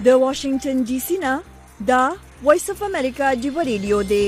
د واشنگټن ډي سي نه دا وایس اف امریکا دی ریډیو دی.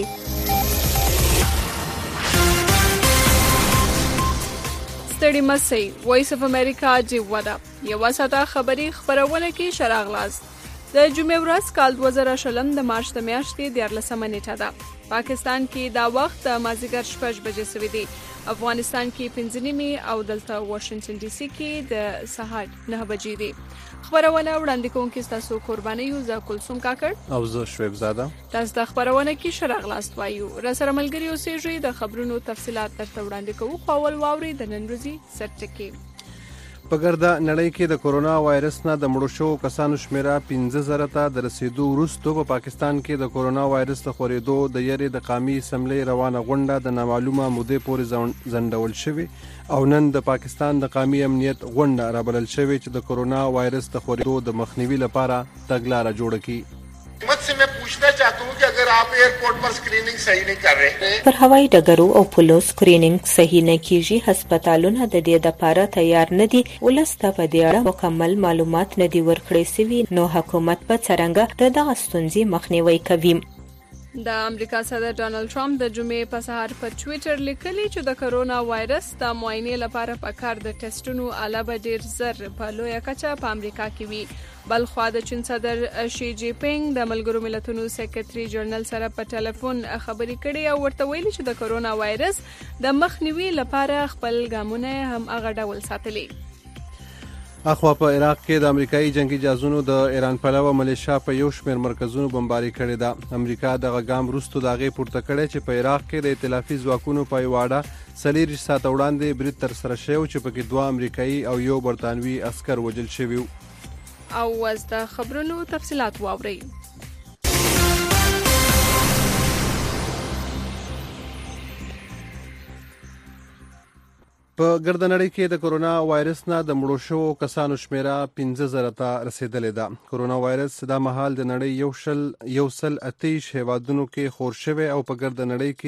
ستړي مسئ وایس اف امریکا دی ودا یو ساته خبری خبرونه کې شراغلاست. د جمعې ورځ کال 2020 د مارچ د میاشتې 14 نیټه ده. پاکستان کې دا وخت د مازیګر 6 بجې سوي دي. افغانستان کې 5:30 او دلته واشنگټن ډي سي کې د سهار 9 بجې دي. خبرونه وړاندې کوونکي تاسو قرباني یو ز کلثوم کاکړ او زه شعیب زاده. تاسو د خبرونه کې شراغلاست وایو. را سره ملګری اوسئ د خبرونو تفصيلات درته وړاندې کوو. خو اول واوري د نن ورځې سرټکی. په ګرده نړۍ کې د کورونا وایرس نه د مړو شوو کسانو شمیره 15,000 ته د رسیدو وروسته په پاکستان کې د کورونا وایرس د خورېدو د یری د قومي اسمبلی روانه غونډه د نامعلومه مودې پورې ځنډول شوې او نن د پاکستان د قومي امنیت غونډه رابلل شوې چې د کورونا وایرس د خورېدو د مخنیوي لپاره تګلاره جوړه کړي. حکومت سے میں پوچھنا چاہتا ہوں کہ اگر آپ ایئرپورٹ پر اسکریننگ صحیح نہیں کر رہے ہیں پر هوایي ډګرو او پولو اسکریننګ صحیح نه کیږي، هسپتالونه د دې لپاره تیار نه دي، ولسته په دې اړه مکمل معلومات نه دي ورکړي سوي، نو حکومت په څرنګه د دغه ستونزې مخنیوي کوي. د امریکا صدر ډانلډ ټرمپ د جمعې په سهار په ټوئیټر لیکلي چې د کرونا وایرس د معاینې لپاره په کار د ټیسټونو علاوه ډیر زر په لویه کچه په امریکا کې وي. بلخوا د چین صدر شي جی پینګ د ملګرو ملتونو سیکریټري جنرال سره په ټلیفون خبرې کړې او ورته ویلي چې د کرونا وایرس د مخنیوي لپاره خپل ګامونه هم هغه ډول ساتلي. اخوا په عراق کې د امریکایي جنگي جهازونو د ایران پلوه ملیشیا په یو شمېر مرکزونو بمباري کړې ده. امریکا دغه ګام وروسته د هغې پورته کړی چې په عراق کې د ائتلافي ځواکونو په یوه اډه 40 ساعته وړاندې برید ترسره شوی چې پکې 2 امریکایي او یو برتانوي عسکر وژل شوي وو. او اوس د خبرونو تفصيلات واورئ. په ګرده نړۍ کې د کورونا وایرس نه د مړو شوو کسانو شمیره 15,000 ته رسیدلې ده. کورونا وایرس د مهال د نړۍ 128 هیوادونو کې خور شوی او په ګرده نړۍ کې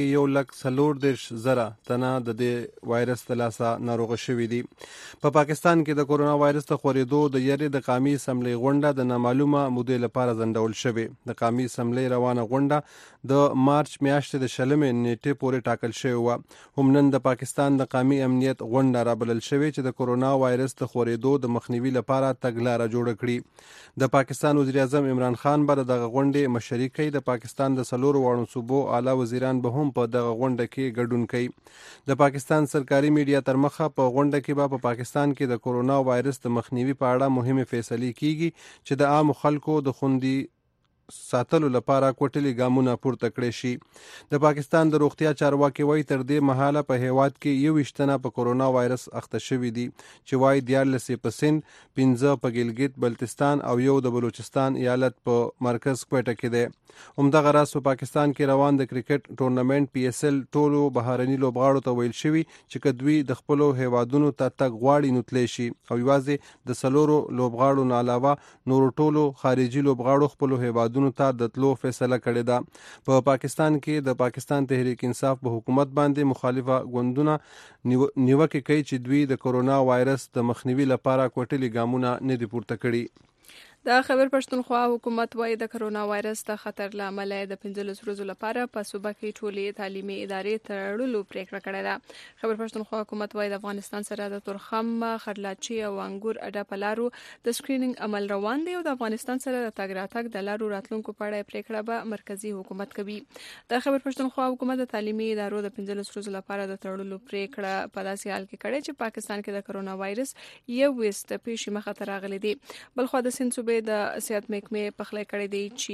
1,40,000 تنه د دې وایرس د لاسه ناروغ شوي دي. په پاکستان کې د کورونا وایرس د خورېدو د یری د قومي اسمبلی غونډه د نامعلومه مودې لپاره ځنډول شوې. د قومي اسمبلی روانه غونډه د مارچ میاشتې د 20 نیټې پورې ټاکل شوې و. هم نن د پاکستان د قومي امنیت غونډه رابلل شوې چې د کورونا وایرس د خورېدو د مخنیوي لپاره تګلاره جوړه کړي. د پاکستان وزیر اعظم عمران خان به دغه غونډې مشري کوي. د پاکستان د 4 واړو صوبو اعلی وزیران به هم په دغه غونډه کې ګډون کوي. د پاکستان سرکاري میډیا تر مخه په غونډه کې به په پاکستان کې د کورونا وایرس د مخنیوي په اړه مهمه فیصلې کیږي چې د عام خلکو د خوندي ساتلو لپاره کوټلي ګامونه پورته کړي شي. د پاکستان د روغتیا چارواکي وایي تر دې مهاله په هیواد کې 21 تنه په کورونا وایرس اخته شوي دي چې وایي 14 په سند، 15 په ګلګت بلتستان او یو د بلوچستان ایالت په مرکز کوټه کې دی. همدغه راز په پاکستان کې روان د کرکټ ټورنمنت PSL ټولو بهرني لوبغاړو ته ویل شوي چې کدوی د خپل هیوادونو ته تګ غواړي نو تلی شي او یوازې د 4 لوبغاړو نه علاوه نور ټولو خارجي لوبغاړو خپل هیوادونو ته د تلو فیصله کړې ده. په پاکستان کې د پاکستان تحریک انصاف په حکومت باندې مخالفه ګوندونه نیوکه کوي چې دوی د کورونا وایرس د مخنیوي لپاره کوټلي ګامونه نه دي پورته کړي. د خیبر پښتونخوا حکومت وايي د کرونا وایرس د خطر لامل د 15 ورځې لپاره په صوبه کې ټولې تعلیمي ادارې تړلو پریکړه کړې ده. خیبر پښتونخوا حکومت وايي د افغانستان سره د تورخم، خرلاچي او انګور اډه په لارو د سکرینینګ عمل روان دی او د افغانستان سره د تګ راتګ د لارو راتلونکو په اړه پریکړه به مرکزی حکومت کوي. د خیبر پښتونخوا حکومت د تعلیمي ادارو د 15 ورځې لپاره د تړلو پریکړه په داسې حال کې کړې چې پاکستان کې د کرونا وایرس یو وست پیښې مخه ته راغلي دي. بلخو د سند صوبې د صحت محکمې پخلی کړی دی چې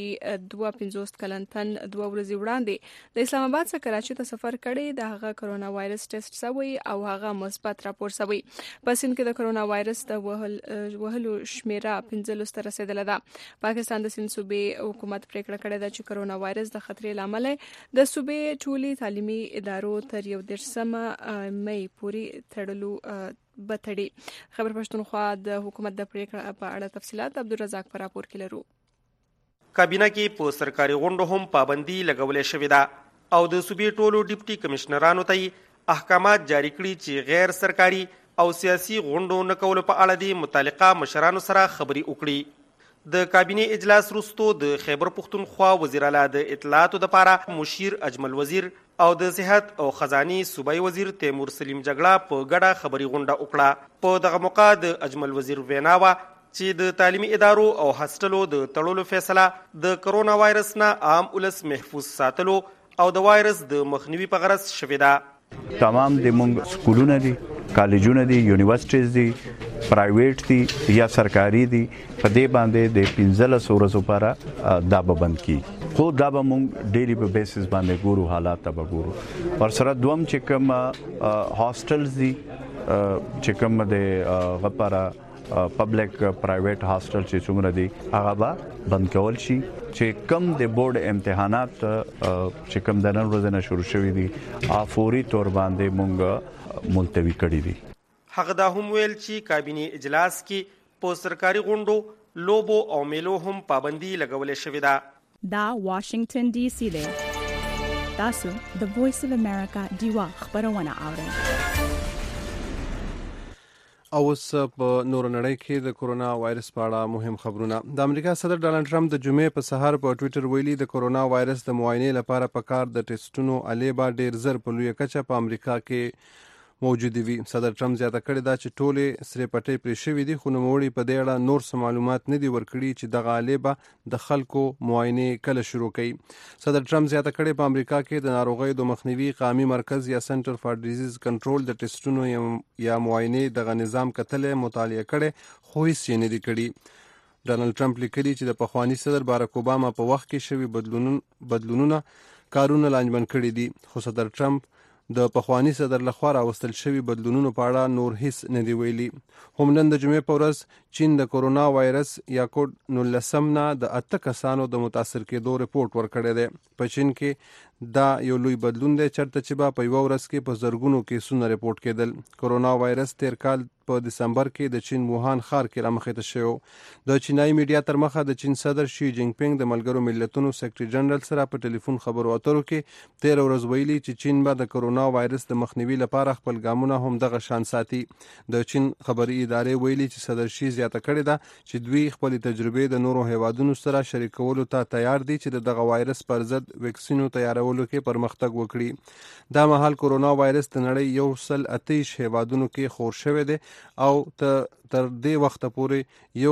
52 کلن تن 2 ورځې وړاندې د اسلام آباد څخه کراچي ته سفر کړی. د هغه کرونا وایرس ټیسټ شوی او هغه مثبت راپور شوی. په سند کې د کرونا وایرس د وهلو شمیره 15 ته رسیدله ده. پاکستان د سند صوبې حکومت پریکړه کړې ده چې کرونا وایرس د خطرې لامل د صوبې ټولي تعلیمي ادارو تر 19 مې پورې تړلو بتړي. خبر پښتونخوا د حکومت د پریکړه په اړه تفصيلات عبدالرزاق پر راپور کې لرو. کابینه کې په سرکاري غونډو هم پابندي لګولې شوې ده او د صوبې ټولو ډیپټي کمشنرانو ته احکامات جاری کړي چې غیر سرکاري او سیاسي غونډو نه کولو په اړه د متعلقه مشرانو سره خبري وکړي. د کابینه اجلاس وروسته د خیبر پښتونخوا وزیر اعلی د اطلاعاتو لپاره مشیر اجمل وزیر او د صحت او خزاني صوبایي وزیر تیمور سلیم جګړه په ګډه خبري غونډه وکړه. په دغه موقع د اجمل وزیر وینا وه چې د تعلیمي ادارو او هاسټلو د تړلو فیصله د کرونا وایرس نه عام ولس محفوظ ساتلو او د وایرس د مخنیوي په غرض شوې ده. تمام د مونږ سکولونه دي، کالجونه دي، یونیورسيټیز دي، پرایویټ دي یا سرکاري دي، په دې باندې د 15 ورځې لپاره دا به بند کی. خو دا به مونږ ډیلی په بیسس باندې ګورو، حالات به ګورو. پر سره دوم چې کوم هاستلز دي چې کوم د غپاره پبلک پرایویټ هاستل چې څومره دي هغه به بند کول شي. چې کم د بورډ امتحانات چې کم د نن ورځې نه شروع شوي دي فوري تور باندې مونږ ملتوي کړي دي. هغه دا هم ویل چې کابینه اجلاس کې په سرکاري غونډو، لوبو او میلو هم پابندي لګولې شوې ده. دا واشنگټن ډي سي دی. تاسو د وایس اف امریکا دیوا خبرونه اورئ. اوس په نور نړۍ کې د کرونا وایرس په اړه مهم خبرونه. د امریکا صدر ډانلډ ټرمپ د جمعې په سهار په ټوئیټر ویلي د کرونا وایرس د معاینې لپاره پکار د ټیسټونو الیبا ډیر زر په لوی کچه په امریکا کې موجود وي. صدر ټرمپ زیاته کړې ده چې ټولې سری پټې پرې شوې دي، خو نوموړي په دې اړه نور څه معلومات نه دي ورکړي چې دغه الیبا د خلکو معاینې کله شروع کوي. صدر ټرمپ زیاته کړې په امریکا کې د ناروغیو د مخنیوي قومي مرکز یا سنټر فار ډیزیز کنټرول د ټیسټونو یا معاینې دغه نظام کتلې مطالعه کړي خو هیڅ یې نه دي کړي. ډانلډ ټرمپ لیکلي چې د پخواني صدر باراک اوباما په وخت کې شوي بدلونونه کارونه لانجمن کړي دي، خو صدر ټرمپ د پخواني صدر لخوا راوستل شوي بدلونونو په اړه نور هیڅ نه دی ویلي. هم نن د جمعې په ورځ چین د کرونا وایرس یا کوډ 19 نه د 8 کسانو د متاثر کېدو رپورټ ورکړی دی. په چین کې دا یو لوی بدلون دی چرته چې به په یوه ورځ کې په زرګونو کیسونه رپورټ کېدل. کرونا وایرس تیر کال په دسمبر کې د چین ووهان ښار کې رامخې ته شوی. د چینایي میډیا تر مخه د چین صدر شي جینګ پینګ د ملګرو ملتونو سیکرټري جنرال سره په ټلیفون خبرو اترو کې 13 ورځ ویلي چې چین به د کرونا وایرس د مخنیوي لپاره خپل ګامونه هم دغه شان ساتي. د چین خبري ادارې ویلي چې صدر شي زیاته کړې ده چې دوی خپل تجربې د نورو هیوادونو سره شریکولو ته تیار دي چې دغه وایرس پر ضد ویکسینو تیارولو کې پرمختګ وکړي. دا مهال کرونا وایرس د نړۍ 128 هیوادونو کې خور شوی دی او تر دې وخته پورې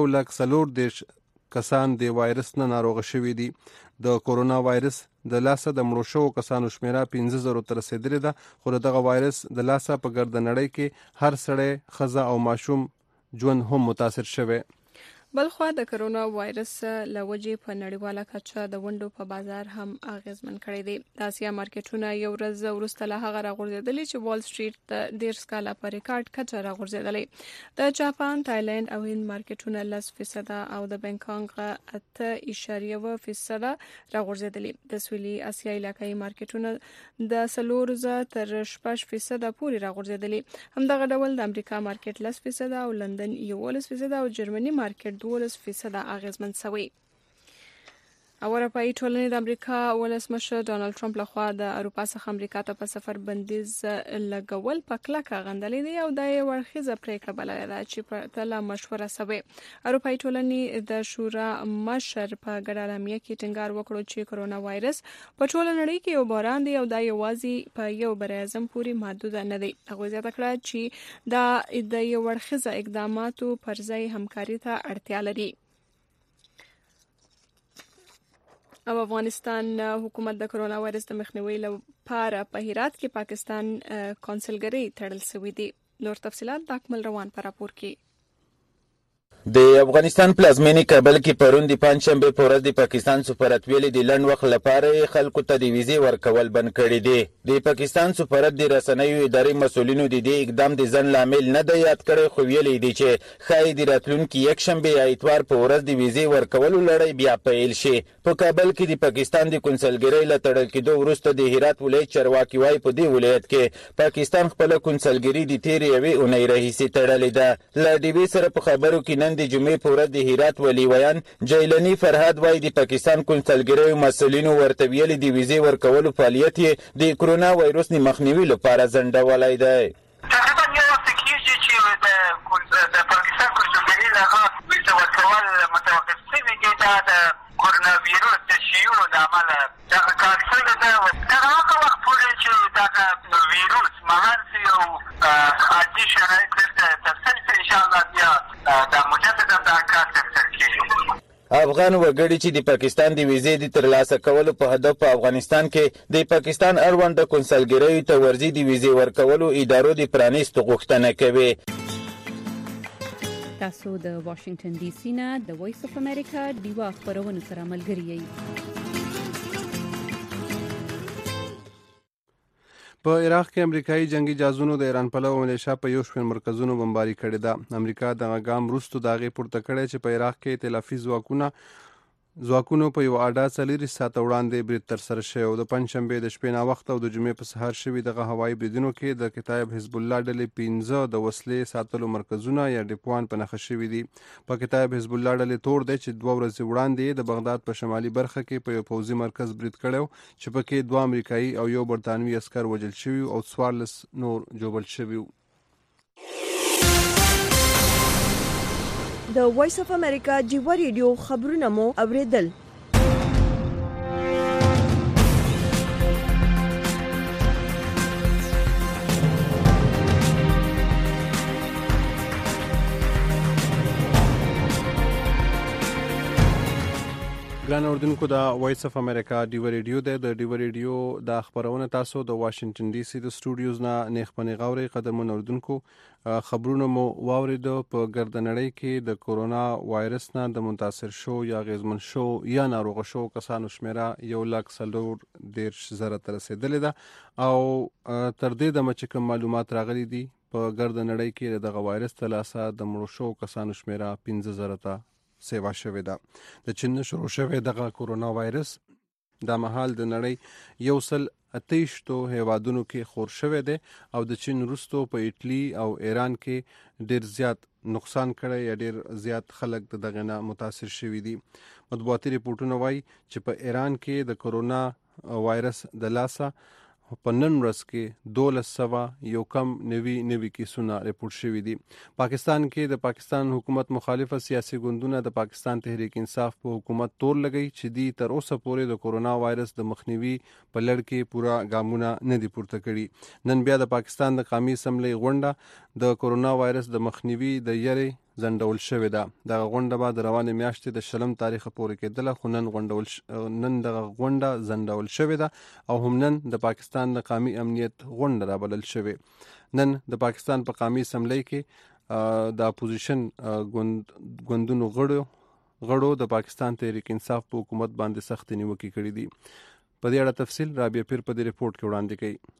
140 کسان د وایرس نه ناروغ شوي دي. د کرونا وایرس د لاسه د مړو شوو کسانو شمیره 15,000 ته رسیدلې ده، خو دغه وایرس د لاسه په ګرد نړۍ کې هر سړی، ښځه او ماشوم ژوند هم متاثر شوی. بلخوا د کرونا وایرس له وجې په نړیواله کچه د ونډو په بازار هم اغیزمن کړی دی. د اسیا مارکیټونه یو ورځ وروسته له هغه راغورځېدلي چې وال سټریټ د 10 کاله په ریکارډ کچه راغورځېدلی. د جاپان، تایلند او هند مارکیټونه 10% او د بانکانګ 8.1% راغورځېدلي. د سویلي اسیا علاقايي مارکیټونه د 4 تر 6% پورې راغورځېدلي. همدغه ډول د امریکا مارکیټ 10% او لندن 11% او جرمني مارکیټ 12% اغیزمن شوی. اروپایي ټولنې د امریکا ولسمشر ډانلډ ټرمپ لخوا د اروپا څخه امریکا ته په سفر بندیز لګول په کلکه غندلې دي او دا یې ورخیزه پریکړه بللې ده چې په تله مشوره شوې. اروپایي ټولنې د شورا مشر په ګډه اعلامیه کې ټینګار وکړو چې کرونا وایرس په ټوله نړۍ کې یو بحران دی او دا یوازې په یو براعظم پورې محدود نه دی. هغه زیاته کړه چې دا د یو ورخیزه اقداماتو پر ځای همکاري ته اړتیا لري. او افغانستان حکومت د کرونا وایرس د مخنیوي لپاره په هرات کې پاکستان کونسلګرۍ تړل شوې دي. نور تفصيلات د اکمل روان پر راپور کې. د افغانستان پلازمینی کابل کې پرون د پنځشنبه په ورځ د پاکستان سفارت ویلي د لنډ وخت لپاره خلکو ته د ویزې ورکول بند کړي دي. د پاکستان سفارت د رسنیو ادارې مسولینو د دې اقدام د ځنډ لامل نه دی یاد کړی، خو ویلي دي چې ښایي د راتلونکي یکشنبه یا اتوار په ورځ د ویزې ورکولو لړۍ بیا پیل شي. په کابل کې د پاکستان د کونسلګرۍ له تړل کېدو وروسته د هرات ولایت چارواکي وایي په دې ولایت کې پاکستان خپله کونسلګري د تېرې یوې اونۍ راهیسې تړلې ده. له ډیوې سره په خبرو کې نن د جمعې په ورځ د هرات ولی ویان جیلانی فرهاد وایي د پاکستان کونسلګرۍ مسؤلینو ورته ویلي د ویزې ورکولو فعالیت یې د کرونا وایرس د مخنیوي لپاره ځنډولی دی. تقریبا یو وخت کېږي چې د پاکستان کونسلګرۍ له هغه ویزه ورکول متوقف شوي دا د کورونا ویروس د شیوع له امله دغه کار شوی دی. تر هغه وخت پورې چې دغه ویروس مهار شي او عادي شرایط بیرته ترسره شي، انشاءالله بیا دا مجددا دا کار ترسره کېږي. افغان وګړي چې د پاکستان د ویزې د ترلاسه کولو په هدف په افغانستان کې د پاکستان اړوند کنسلګریو ته ورځي د ویزې ورکولو ادارو د پرانیستو غوښتنه کوي. تاسو د واشنگټن ډي سي نه د وایس اف امریکا ډیوا خبرونه سره ملګری یئ. په عراق کې امریکایي جنگي جهازونو د ایران پلو ملیشیا په یو شمېر مرکزونو بمباري کړې ده. امریکا دغه ګام وروسته د هغې پورته کړی چې په عراق کې ائتلافي ځواکونو په یو اډه 40 ساعته وړاندې برید ترسره شوی او د پنجشنبې د شپې ناوخته او د جمعې په سهار شوي دغه هوایي بریدونو کې د کتایب حزب الله ډلې 15 د وسلې ساتلو مرکزونه یا ډیپوان په نښه شوي دي. په کتایب حزب الله ډلې تور دی چې 2 ورځې وړاندې د بغداد په شمالي برخه کې په یو پوځي مرکز برید کړی چې پکې 2 امریکایي او 1 برتانوي عسکر وژل شوي او 14 نور ژوبل شوي. د وایس اف امریکا ډیوا ریډیو خبرونه مو اوریدل. ګران اوردونکو د وایس اف امریکا ډیوا ریډیو د ډیوا ریډیو د خبرونه تاسو د واشنگټن ډي سي د سټوډیوز نه نیخ پنی غوري قدرمن اوردونکو خبرونه مو واورید. په ګردنړۍ کې د کورونا وایرس نه د متاثر شو یا غیزمن شو یا ناروغ شو کسانو شمیره 1,40,000 ته رسیدلې ده او تر دې د مچکه معلومات راغلي دي په ګردنړۍ کې دغه وایرس تلاسه د مړو شو کسانو شمیره 15,000 ته سیوا شوې ده. د چین شروع شوی دغه کورونا وایرس د مهال د نړۍ 128 هیوادونو کې خور شوی دی او د چین وروسته په ایټلی او ایران کې ډیر زیات نقصان کړی یا ډیر زیات خلک دغه نه متاثر شوي دي. مطبوعاتي ریپورتونه وایي چې په ایران کې د کورونا وایرس د لاسه په نن ورځ کې 1200 یو کم نوي کیسونه ریپورت شوي دي. پاکستان کې د پاکستان حکومت مخالفه سیاسي ګوندونه د پاکستان تحریک انصاف په حکومت تور لګی چې دی تر اوسه پورې د کورونا وایرس د مخنیوي په لړ کې پورا ګامونه نه دي پورته کړي. نن بیا د پاکستان د قومي اسمبلی غونډه د کورونا وایرس د مخنیوي د یری زندول شوې ده. دغه غونډه به د روانې میاشتې د 20 تاریخ پورې کېدله خو نن دغه غونډه زندول شوې ده او هم نن د پاکستان د قومي امنیت غونډه رابلل شوې. نن د پاکستان په قومي اسمبلی کې د اپوزیشن ګوندونو غړو د پاکستان تحریک انصاف په حکومت باندې سخت نیوکې کړې دي. په دې اړه تفصیل رابعه پیر په دې ریپورت کې وړاندې کوي.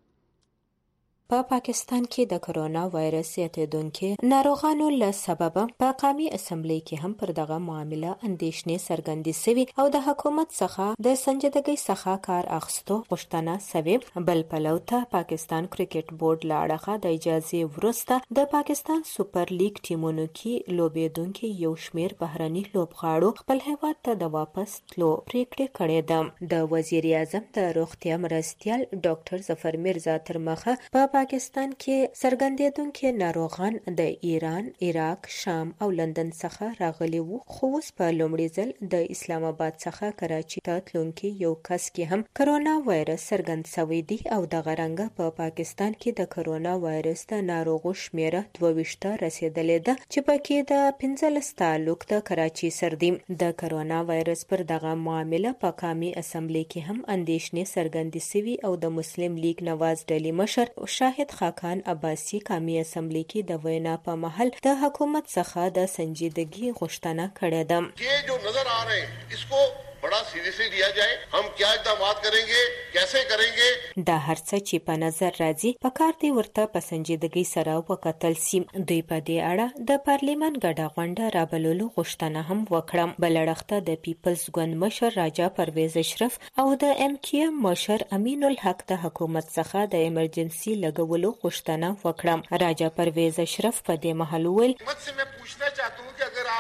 په پاکستان کې د کرونا وایرس زیاتېدونکو ناروغانو له سببه په قومي اسمبلی کې هم پر دغه معامله اندېښنې څرګندې شوې او د حکومت څخه د سنجیدګۍ څخه کار اخیستو غوښتنه شوې. بل پلو ته پاکستان کرکټ بورډ له اړخه د اجازې وروسته د پاکستان سوپر لیګ ټیمونو کې لوبېدونکو یو شمېر بهرني لوبغاړو خپل هیواد ته د واپس تلو پریکړه کړې ده. د وزیر اعظم د روغتیا مرستیال ډاکټر ظفر میرزا تر مخه په پاکستان کې څرګندېدونکو ناروغان د ایران، عراق، شام او لندن څخه راغلي وو خو اوس په لومړي ځل د اسلام آباد څخه کراچي ته تلونکي یو کس کې هم کرونا وایرس څرګند شوی دی او دغه رنګه په پاکستان کې د کرونا وایرس د ناروغو شمیره 22 رسیدلې ده چې پکې د 15 تعلق د کراچي سره دی. د کرونا وایرس پر دغه معامله په قومي اسمبلی کې هم اندېښنې څرګندې شوي او د مسلم لیگ نواز ډلې مشر شاهد خاقان عباسی قومي اسمبلی کې د وینا په محل د حکومت څخه د سنجیدګۍ غوښتنه کړې ده. ये जो नजर आ रहे हैं इसको बड़ा सीरियसली लिया जाए. हम क्या इक़दामात करेंगे, कैसे करेंगे. دا هرڅه چې په نظر راځي په کار دی ورته په سنجیدګۍ سره وکتل سي. دوی په دې اړه د پارلیمان ګډه غونډه رابللو غوښتنه هم وکړه. بل اړخته د پیپلز ګوند مشر راجا پرویز اشرف او د ام کیو ایم مشر امین الحق د حکومت څخه د ایمرجنسي لګولو غوښتنه وکړه. راجا پرویز اشرف په دې مهال ویل मैं पूछना चाहता हूं कि अगर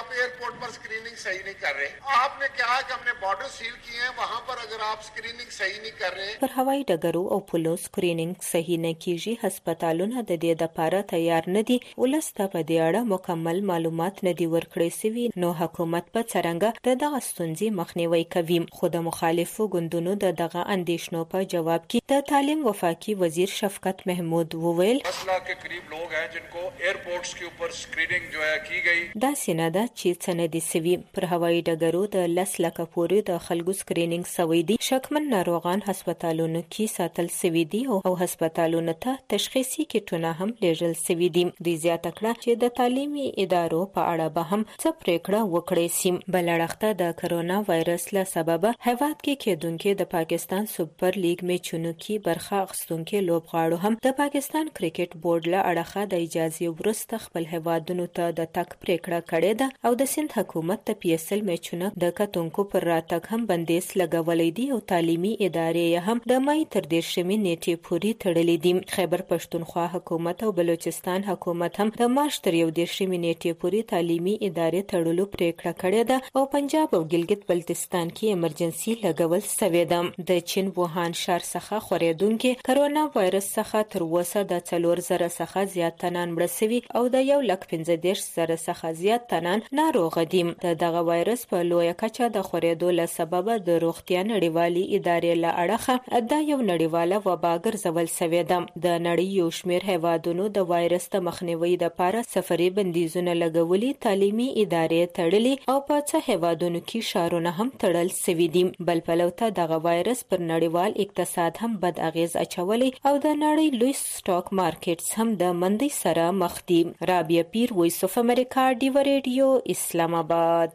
यहाँ पे एयरपोर्ट पर स्क्रीनिंग सही नहीं कर रहे, आपने कहा कि हमने बॉर्डर सील किए हैं, वहाँ पर अगर आप स्क्रीनिंग सही नहीं कर रहे پر هوایي ډګرو او پولو سکرینینګ صحیح نه کیږي. هسپتالونه د دې لپاره تیار نه دي. ولسته په دې اړه مکمل معلومات نه دي ورکړی سوي، نو حکومت په څرنګه د دغه ستونزې مخنیوي کوي. خو د مخالفو ګوندونو د دغه اندیشنو په جواب کې د تعلیم وفاقي وزیر شفقت محمود وویل 10 लाख के करीब लोग हैं जिनको एयरपोर्ट्स के ऊपर स्क्रीनिंग जो है की गई. دا سیناده چې څنګه سوي پر هوایي ډګرو د 10 لک پورې د خلکو سکرینینګ سوي دي. شکمن ناروغان هسپتالونو کې ساتل سوي دي او هسپتالونو ته تشخیصي کټونه هم لیږل سوي دي. دوی زیاته کړه چې د تعلیمي ادارو په اړه به هم څه پریکړه وکړي سي. بل اړخته د کرونا وایرس له سببه هیواد کې کېدونکو د پاکستان سپر لیګ میچونو کې برخه اخیستونکو لوبغاړو هم د پاکستان کرکټ بورډ له اړخه د اجازه وروسته خپل هیوادونو ته د تک پریکړه کړې ده او د سند حکومت ته PSL میچونه د کتونکو پر راتګ هم بندیز لګولې دي او تعلیمي ادارې هم د مای تر 10 نیټې پورې تړلې دي. خیبر پښتونخوا حکومت او بلوچستان حکومت هم د مارچ تر 10 نیټې پورې تعلیمي ادارې تړلو پریکړه کړې ده او پنجاب او ګلګت بلتستان کې امرجنسي لګول شوې ده. د چین ووهان ښار څخه خورېدونکو کرونا وایرس څخه تر اوسه د 4000 څخه زیات تنان مړ شوي او د 1,15,000 څخه زیات تنان ناروغ دي. دغه وایرس په لویه کچه د خورېدو له سببه د روغتیا نړیوالې ادارې له اړخه دا یو نړیواله وبا ګرځول شوې ده. د نړۍ یو شمېر هیوادونو د وایرس د مخنیوي لپاره سفري بندیزونه لګولي، تعلیمي ادارې تړلي او په څه هیوادونو کې ښارونه هم تړل شوي دي. بل پلو ته دغه وایرس پر نړیوال اقتصاد هم بد اغیز اچولی او د نړۍ لوی سټاک مارکیټس هم د مندۍ سره مخ دي. رابعه پیر، وایس اف امریکا، ډیو ریډیو، اسلام آباد.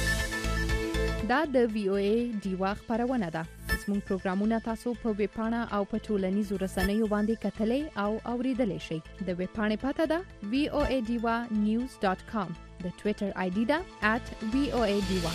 دا د VOA ډیوا خبرونه ده. زموږ پروګرامونه تاسو په ویب پاڼه او په ټولنیزو رسنیو باندې کتلې او اوریدلې شئ. د ویب پاڼې پته ده voadiwa.news.com. د ټوئیټر آی ډي ده @voadiwa.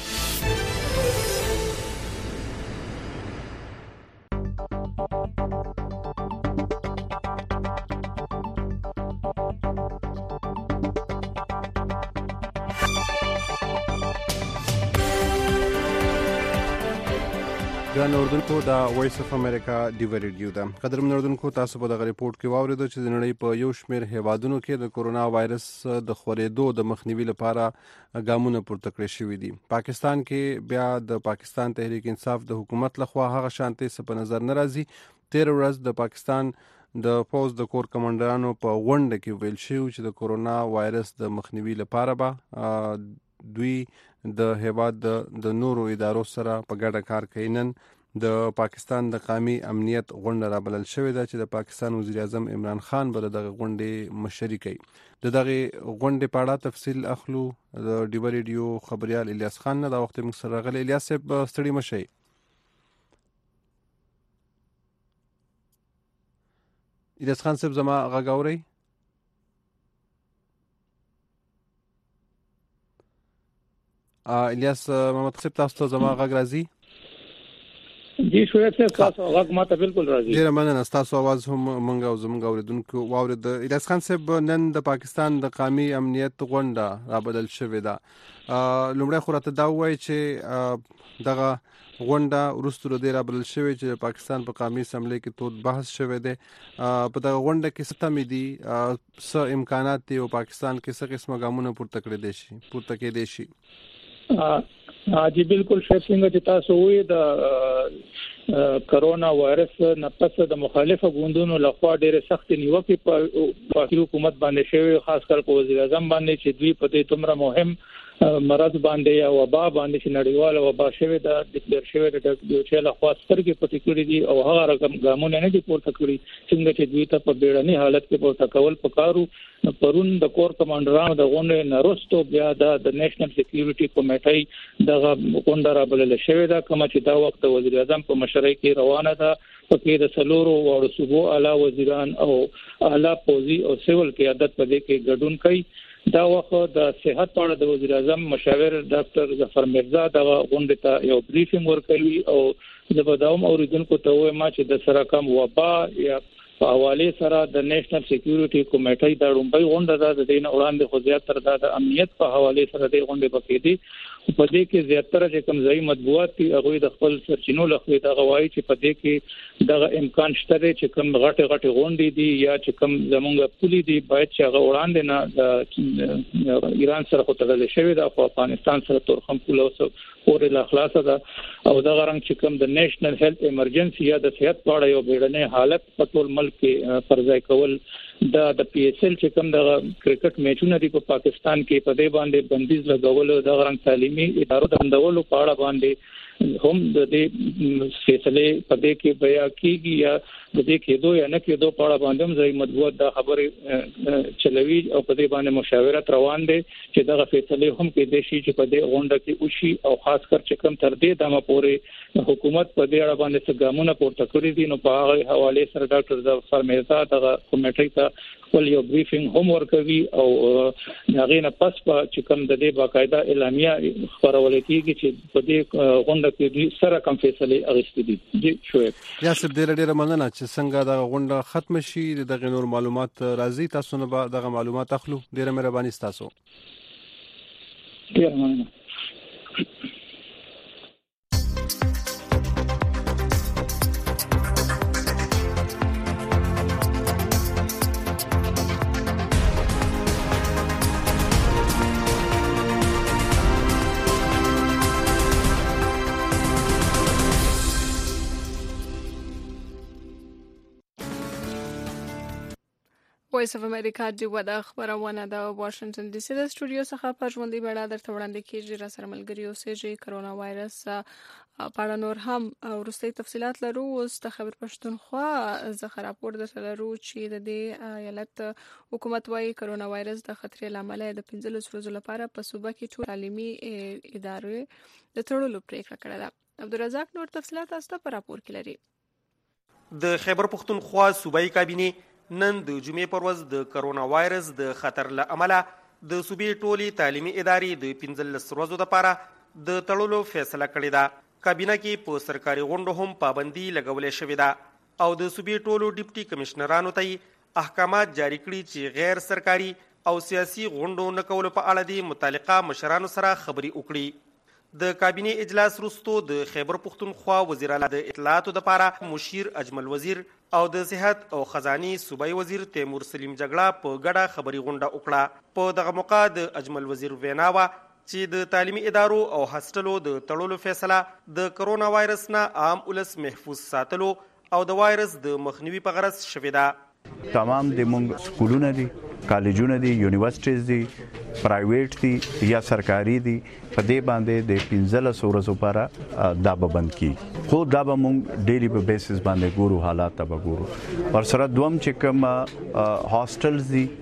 ګران اوردونکو دا وایس اف امریکا ډیو ریډیو ده. قدرمن اوردونکو، تاسو په دغه ریپورت کې واوریدو چې د نړۍ په یو شمېر هیوادونو کې د کورونا وایرس د خورېدو د مخنیوي لپاره ګامونه پورته کړی شوي دي. پاکستان کې بیا د پاکستان تحریک انصاف د حکومت لخوا هغه شانتي څه په نظر نه راځي. 13 ورځ د پاکستان د پوز د کور کمانډرانو په غونډه کې ویل شوی چې د کورونا وایرس د مخنیوي لپاره به دوی د هیواد د نورو ادارو سره په ګډه کار کوي. نن د پاکستان د قومي امنیت غونډه را بلل شوې ده چې د پاکستان وزیر اعظم عمران خان به دغه غونډې مشري کوي. دغه غونډې په اړه تفصیل اخلو د ډیو ریډیو خبريال الیاس خان نه. دا وخت موږ سره غلي. الیاس صاحب، ستړي مشي. الیاس خان صاحب زما غږ اورئ؟ الیاس محمد صاحب، تاسو ته زما غږ راځي؟ جی شویت صاحب، تاسو غږ ماته بالکل راځي. ډیره مننه. تاسو आवाज هم مونږ او زموږ اوریدونکو واورید. الیاس خان صاحب، نن د پاکستان د قومي امنیت غونډه را بدل شوې ده. لومړی خو راته دا وایي چې دغه غونډه وروسته د را بدل شوې چې پاکستان په قومي اسمبلی کې تود بحث شوی دی. په دغه غونډه کې څه تمې دي، څه امکانات دي او پاکستان کې څه قسمه ګامونه پورته کېدای شي؟ جی بالکل شیخ څنګه چې تاسو وایي د کرونا وایرس نه پس د مخالفه ګوندونو لخوا ډېر سخت نیوکې په حکومت باندې شوی، خاص کر په وزیر اعظم باندې چې دوی په دې تمره مهم مرض باندې یا وبا باندې چې نړیواله وبا شوی د ډیکلیئر شوی د WHO لخوا سترګې پټې کړې دي او هغه رقم ګامونه نه دي پورته کړی څنګه چې دوی ته په بیړني حالت کې پورته کول پکارو. پرون د کور کمانډرانو د غونډې نارسته بیا د نېشنل سکیورټي کمیټې دغه غونډه را بلل شوې ده، کوم چې دا وخت وزیر اعظم په مشرۍ کې روانه ده. پکې د سلورو وړو صوبو اعلی وزیران او اعلی پوزي او سیول قیادت په دې کې ګډون کوي. دا وخت د صحت په اړه د وزیر اعظم مشاور ډاکټر ظفر مرزا د غونډې ته یو بریفینګ ورکړی او د بداوم اوریدونکو ته وایم چې د سره کم وبا یا په حواله سره د نېشنل سکیورټي کمیټې د رومبای غونډه د دین وړاندې خو زیاتره د امنیت په حواله سره د غونډې پکې دي په دې کې زیاتره چې کوم ځای مطبوعات دي هغه د خپل سرچینو لخوا د غوايي چې په دې کې د امکان شته چې کوم غټه غونډې دي یا چې کوم زمونږ پولي دي باید چې هغه وړاندې نه د ایران سره خو تړل شوی د افغانستان سره تورخم پوله اورې لا خلاصه ده او دا غرنګ چې کوم د نېشنل هیلث ایمرجنسي یا د صحت په اړه یو بیړنی حالت په ټول ملک کې فرضای کول د پی ایس ال چې کوم د کرکټ میچونه دی په پاکستان کې په دې باندې بندیز لګول د غرنګ تعلیمي ادارو د بندولو په اړه باندې هم د دې فیصله په دې کې بیا کیږي یا د دې کې دوه یا نه کې دوه په اړه باندې هم ځای مطبوعات د خبرې چلوي او په دې باندې مشاورت روان دي چې دا فیصله هم کې د شي چې په دې غونډه کې وشي او خاص کر چې کوم تر دې دمه پورې حکومت په دې اړه باندې څه ګامونه پورته کړی دي نو په هغه حواله سره ډاکټر ظفر میرزا د کمیټې ته خپل یو بریفینګ هم ورکوي او هغه نه پس په چې کوم د دې باقاعده اعلامیه خبرول کیږي چې په دې غونډه کې دوی سره کوم فیصله اغستې دي جی شوې یا سب ډېر مننه چې څنګه دا غونډه ختم شي دغه نور معلومات راځي تاسو نه به دغه معلومات اخلو ډېر مهرباني تاسو ډېر مننه وایس اف امریکا دی ودا خبرونه د واشنگټن ډي سي د سټوډیو څخه په ژوندۍ بڼه درته وړاندې کیږي. را سره ملګری اوسېږي کرونا وایرس په اړه نور هم وروستي تفصيلات لرو. اوس د خبر پښتونخوا څخه راپور درته لرو چې د دې ایالت حکومت وايي کرونا وایرس د خطر لامل د 15 ورځې لپاره په صوبه کې ټول تعلیمي ادارې د تړلو پریکړه کړې ده. عبدالرزاق نور تفصيلات تاسو په راپور کې لري. د خیبر پښتونخوا صوبایي کابینه نن د جمعې پر ورځ د کرونا وایرس د خطر له امله د صوبې ټولې تعلیمي ادارې د 15 ورځو لپاره د تړلو فیصله کړې ده. کابینه کې په سرکاري غونډو هم پابندي لګولې شوې ده او د صوبې ټولو ډیپټي کمشنرانو ته احکامات جاری کړي چې غیر سرکاري او سیاسي غونډو نه کولو په اړه د متعلقه مشرانو سره خبرې وکړي. د کابینه اجلاس وروسته د خیبر پښتونخوا وزیر اعلی د اطلاعاتو لپاره مشیر اجمل وزیر او د صحت او خزاني صوبایي وزیر تیمور سلیم جګړه په ګډه خبري غونډه وکړه. په دغه موقع د اجمل وزیر ویناوه چې د تعلیمي ادارو او هاستلو د تړلو فیصله د کرونا وایرس نه عام ولس محفوظ ساتلو او د وایرس د مخنیوي په غرض شوې ده. تمام د مونږ سکولونه دي، کالجونه دي، یونیورسيټیز دي، پرایویټ دي یا سرکاري دي، په دې باندې د 15 ورځو لپاره دا به بند کی. خو دا به مونږ ډیلی په بیسس باندې ګورو، حالات ته به ګورو. پر سره دوم چې کوم هاستلز دي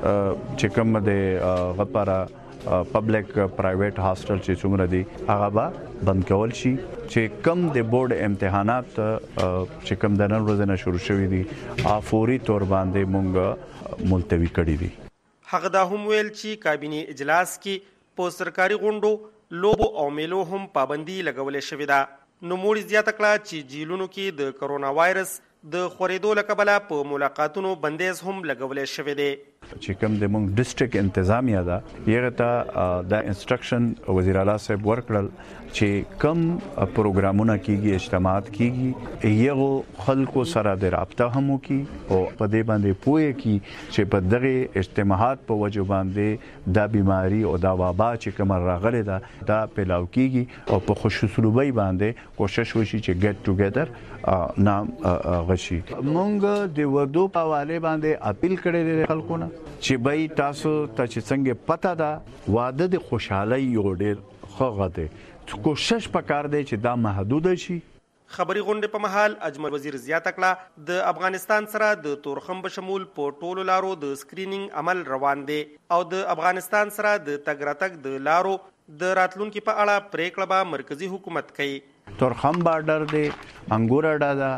چې کوم د غپاره پبلک پرایویټ هاستل چې څومره دي هغه به بند کول شي. چې کم د بورډ امتحانات چې کم د نن ورځې نه شروع شوي دي فوري تور باندې مونږ ملتوي کړي دي. هغه دا هم ویل چې کابینه اجلاس کې په سرکاري غونډو لوبو او میلو هم پابندي لګولې شوې ده. نو موږ زیاته کړه چې جیلونو کې د کرونا وایرس د خورېدو له کبله په ملاقاتونو بندیز هم لګولې شوې دی. چې کوم د مونږ ډیسټریکټ انتظامیه ده یغه ته د انسټرکشن وزیر اعلی صاحب ورکړل چې کم پروګرامونه کیږي، اجتماعات کیږي، یغه خلکو سره د رابطه هم کی او په دې باندې پوهه کی چې په دغه اجتماعات په وجه باندې دا بیماری او دا وبا چې کوم راغله ده دا پیلاو کیږي او په خوش اسلوبي باندې کوشش وشي چې ګټ ټوګیدر نام غشي. مونږ د وردو په حواله باندې اپیل کړی دی خلکو نه چې بای تاسو ته چې څنګه پتا ده واده د خوشحالي یو ډېر خوغه ده، کوشش پکار دی چې دا محدود شي. خبري غونډې په محل اجمل وزیر زیاته کړه د افغانستان سره د تورخم بشمول په ټولو لارو د سکرینینګ عمل روان دی او د افغانستان سره د تګ راتګ د لارو د راتلونکو په اړه پریکړه به مرکزی حکومت کوي. تورخم بارډر دی، انګور اډا ده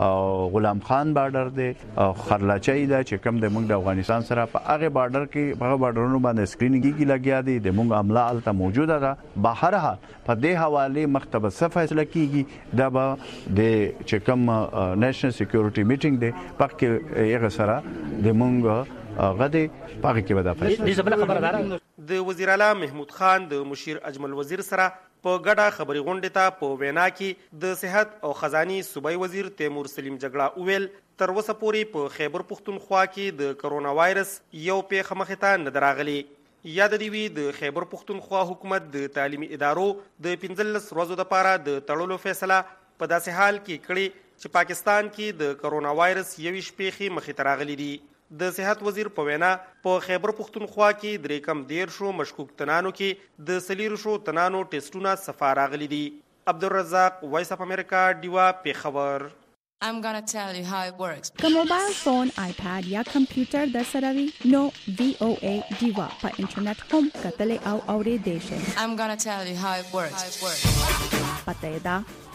غلام خان بارډر دی او خرلاچي دا چې کوم د موږ د افغانستان سره په هغه بارډر کې په بارډرونو باندې سکرینینګ کې لګیا دي د موږ عمله الته موجوده ده. بهر حال په دې حواله مکتب څه فیصله کیږي دا به د چې کوم نېشنل سکیورټي میټینګ دی پکې یې سره د موږ غدي پاره کې ودا فیصله. د وزیر اعلی محمود خان د مشیر اجمل وزیر سره په ګډه خبري غونډه ته په وینا کې د صحت او خزاني صوبای وزیر تیمور سلیم جګړه اویل تر اوسه پورې په خیبر پختونخوا کې د کرونا وایرس یو پیښه مخې ته نه دراغلي. یاد دی وی د خیبر پختونخوا حکومت د تعلیمي ادارو د 15 ورځو لپاره د تړلو فیصله په داسې حال کې کړې چې پاکستان کې د کرونا وایرس یوې پیښې مخې ته راغلي دي. د صحت وزیر په وینا په خیبر پختونخوا کې درې کم 13 مشکوک تنانو کې د 40 تنانو ټیسټونه صفا راغلي دي. عبدالرزاق وایس اف امریکا دیوا پیښور. I'm gonna tell you how it works. که موبایل فون، آیپاد یا کمپیوټر در سره وي نو VOA دیوا په انټرنیټ هم کتلی او اوریدلی شئ. I'm gonna tell you how it works. پته دا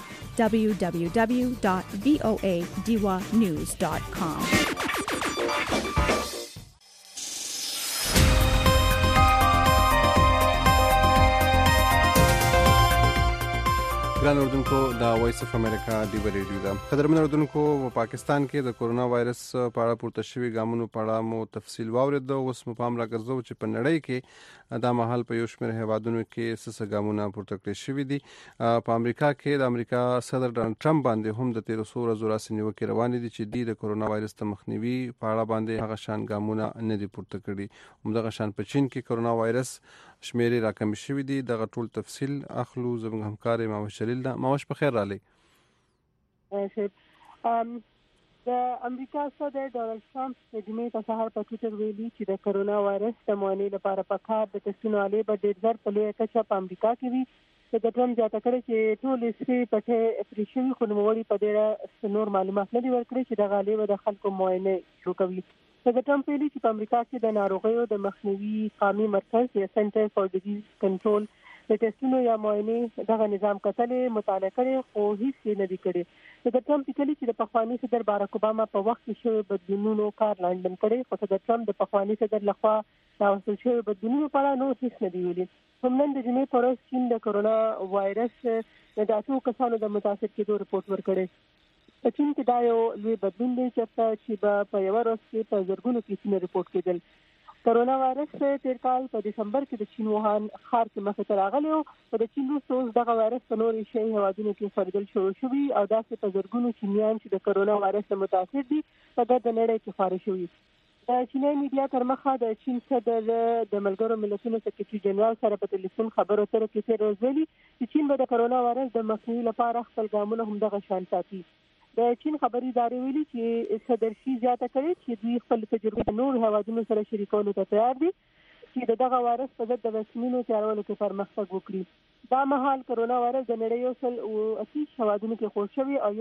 www.voadiwanews.com. ګران اردوونکو دا وایس اف امریکا دی ریډیو ده. قدرمن اردوونکو په پاکستان کې د کورونا وایرس په اړه پورته شوي ګامونو په اړه مو تفصیل واورید. اوس مو پام راګرځو چې په نړۍ کې دا مهال په یو شمېر هیوادونو کې څه ګامونه پورته کړي شوي دي. په امریکا کې د امریکا صدر ډانلډ ټرمپ باندې هم د 1300 ورځو راسي نیوکې روانې دي چې د کورونا وایرس ته مخنیوي په اړه باندې هغه شان ګامونه نه دي پورته کړي. همدغه شان په چین کې کورونا وایرس شمیرې راکم شوي دي. دغه ټول تفصیل اخلو زموږ همکار ماوش جلیل ده. ماوش په خیر رالی. د امریکا صدر ډانلډ ټرمپ د جمعې په سهار په ټویټر ویلي چې د کرونا وایرس د معاینې لپاره پکار د ټسټونو آلې به ډېر زر په لویه کچه په امریکا کې وي. د ټرمپ زیاته کړې چې ټولې سپې پټې پرې شوي خو نوموړي په ډېره نور معلومات نه دي ورکړي چې دغه آلې به د خلکو معاینې شروع کوي. د ټرمپ ویلي چې په امریکا کې د ناروغیو د مخنیوي قومي مرکز یا سنټر فار ډیزیز کنټرول د ټسټونو یا معاینې دغه نظام کتلې مطالعه کړي خو هیڅ یې نه دي کړي. د ټرمپ لیکلي چې د پخواني صدر بارک اوباما په وخت کې شوي بدلونونو کار لاندې کړي خو د ټرمپ د پخواني صدر لخوا راوستل شوي بدلونونو په اړه نور هیڅ نه دی ویلي. هم نن د جمعې په ورځ چین د کرونا وایرس د 8 کسانو د متاثر کېدو رپورټ ورکړی. په چین کې دا یو لوی بدلون دی چې په یو ورځ کې په زرګونو کیسونه رپورټ کېدل. کرونا وایرس تیر کال په دسمبر کې د چین ووهان ښار کې مخې ته راغلی او په د چین وروسته اوس دغه وایرس په نورو ایشیايي هېوادونو کې خپرېدل شروع شوي او داسې په زرګونو چینیان چې د کرونا وایرس له متاثر دي په ګرده نړۍ کې خپاره شوي. د چینایي میډیا تر مخه د چین صدر د ملګرو ملتونو سکرټري جنرال سره په ټلیفون خبرو اترو کې تېره ورځ ویلي چې چین به د کرونا وایرس د مخنیوي لپاره خپل ګامونه همدغه شان ساتي. د چین خبري ادارې ویلي چې صدر شي زیاته کړې چې دوی خپل تجربه نور هېوادونو سره شریکولو ته تیار دي چې دغه وایرس په ضد د وسیلونو تیارولو کې پرمختګ وکړي. دا مهال کرونا وایرس د نړۍ 180 هېوادونو کې خپور شوی او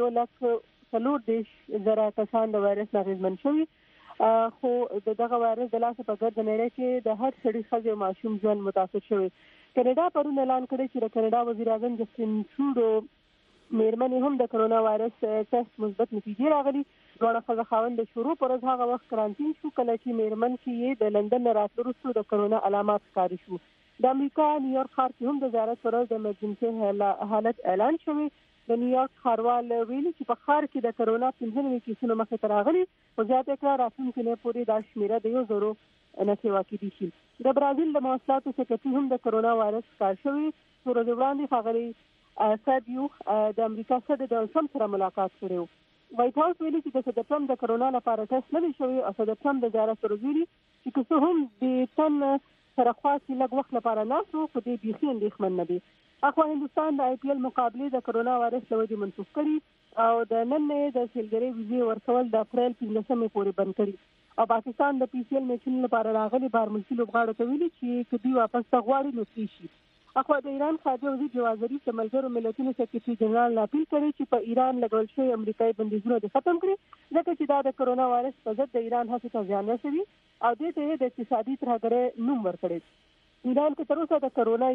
1,40,000 کسان د وایرس نه اغېزمن شوي خو دغه وایرس د لاسه په ګرده نړۍ کې د هر سړي ښځې او ماشوم ژوند متاثر شوی. کاناډا پرون اعلان کړی چې د کاناډا وزیر اعظم جسټین ټروډو میرمنې هم د کرونا وایرس ټیسټ مثبت نتیجې راغلي. دواړه ښځه خاوند د شروع پر ورځ هغه وخت کرانتین شو کله چې میرمن چې د لندن نه راتلو وروسته د کرونا علامات ښکاره شو. د امریکا نیویارک ښار کې هم د زیارت پر ورځ د ایمرجنسي حالت اعلان شوی. د نیویارک ښاروال ویلي چې په ښار کې د کرونا 15 کیسونه مخې ته راغلي او زیاته کړه راتلونکي نه پورې دا شمیره د 1,000 نه سیوا کېدی شي. د برازیل د مواصلاتو سکرټري هم د کرونا وایرس ښکار شوی. څو ورځې وړاندې ښاغلي سادیو د امریکا صدر ډانلډ ټرمپ سره ملاقات کړی و. وایټ هاوس ویلي چې د صدر ټرمپ د کرونا لپاره ټیسټ نه دی شوی او صدر ټرمپ د زیارت پر ورځ ویلي چې که څه هم د تن سره خاص لږ وخت لپاره ناست وو خو دې بیخي اندېښمن نه دی. اخوا هندوستان د IPL مقابلې د کرونا وایرس له وجې منسوخ کړي او د نن نه د سیلګرۍ ویزې ورکول د اپریل 15 پورې بند کړي او پاکستان د PCL میچونو لپاره راغلي بارملکي لوبغاړو ته ویلي چې که دوی واپس ته غواړي نو تللی شي. اخوا د ایران خارجه وزیر جواد ظریف د ملګرو ملتونو سکرټري جنرال اپیل کړی چې په ایران لګول شوي امریکایي بندیزونه دې ختم کړي ځکه چې دا د کرونا وایرس په ضد د ایران هڅو ته زیان رسوي او دې ته د اقتصادي ترهګرۍ نوم ورکړی. ایران کې تر اوسه د کرونا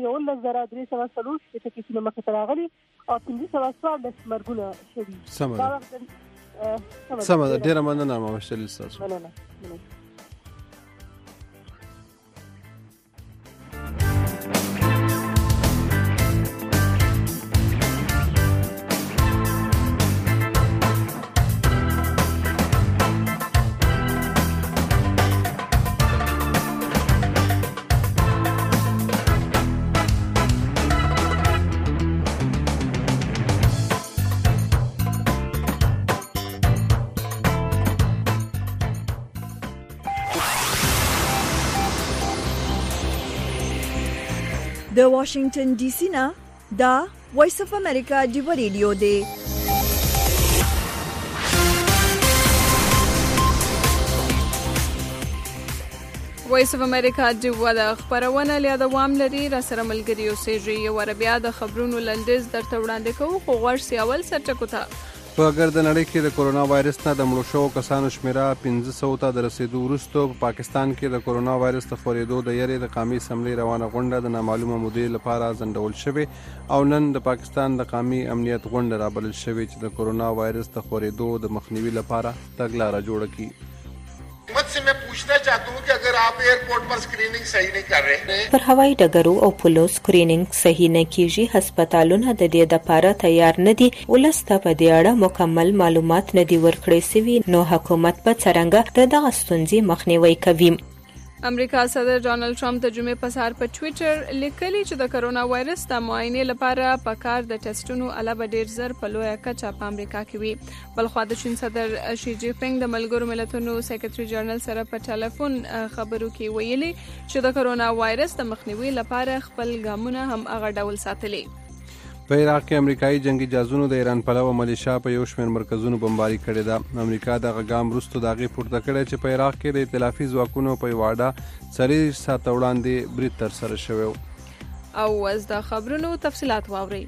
11,340 کیسونه مخې ته راغلي او 514 مرګونه شوي. سمه ده ډیره مننه مشتل تاسو. د واشنگټن ډي سي نه دا وایس اف امریکا ډیو ریډیو دی. وایس اف امریکا ډیو د خبرونه له دوام لري را سره ملګری اوسېږي. یو بیا د خبرونو لنډیز درته وړاندې کوو خو غوړ سیاول سرچکو ته. په ګرد نړۍ کې د کورونا وایرس نه د مړو شوو کسانو شمیره 1500 ته د رسیدو وروسته په پاکستان کې د کورونا وایرس د خپرېدو د یری د قومي اسمبلی روانه غونډه د نامعلومه مودې لپاره ځنډول شوې او نن د پاکستان د قومي امنیت غونډه رابلل شوې چې د کورونا وایرس د خپرېدو د مخنیوي لپاره تګلاره جوړه کړي. हुकूमत से मैं पूछना चाहता हूँ कि अगर आप एयरपोर्ट पर स्क्रीनिंग सही नहीं कर रहे پر هوایي ډګرو او پولو سکرینینګ صحیح نه کیږي، هسپتالونه د دې لپاره تیار نه دي، ولسته په دې اړه مکمل معلومات نه دي ورکړي سوي، نو حکومت په څرنګه د دغه ستونزې مخنیوي کوي. امریکا صدر ډونالد ټرمپ د جمعې په سهار په ټوئیټر لیکلي چې د کرونا وایرس د معاینې لپاره په کار د ټیسټونو علاوه ډیر زر په لویه کچه په امریکا کې وي. بلخوا د چین صدر شي جی پینګ د ملګرو ملتونو سیکریټري جنرال سره په ټلیفون خبرو کې ویلي چې د کرونا وایرس د مخنیوي لپاره خپل ګامونه هم هغه ډول ساتلي. په عراق کې امریکایي جنگي جهازونو د ایران پلوه ملیشیا په یو شمېر مرکزونو بمباري کړې ده. امریکا دغه ګام وروسته د هغې پورته کړی چې په عراق کې د ائتلافي ځواکونو په یوه اډه 4 ساعته وړاندې برید ترسره شوی و. او اوس د خبرونو تفصیلات واورئ.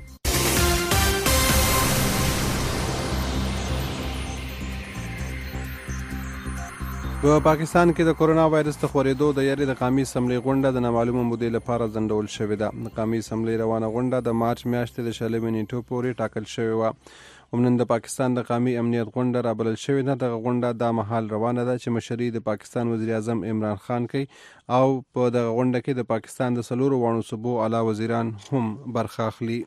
په پاکستان کې د کورونا وایرس د خپرېدو د یری د قومي اسمبلی غونډه د نامعلومه مودې لپاره ځنډول شوې ده. د قومي اسمبلی روانه غونډه د مارچ میاشتې د 20 نیټو پورې ټاکل شوې وه. نن د پاکستان د قومي امنیت غونډه رابلل شوې ده. دغه غونډه د مهال روانه ده چې مشري د پاکستان وزیر اعظم عمران خان کوي او په دغه غونډه کې د پاکستان د 4 وړو صوبو اعلی وزیران هم برخه اخلي.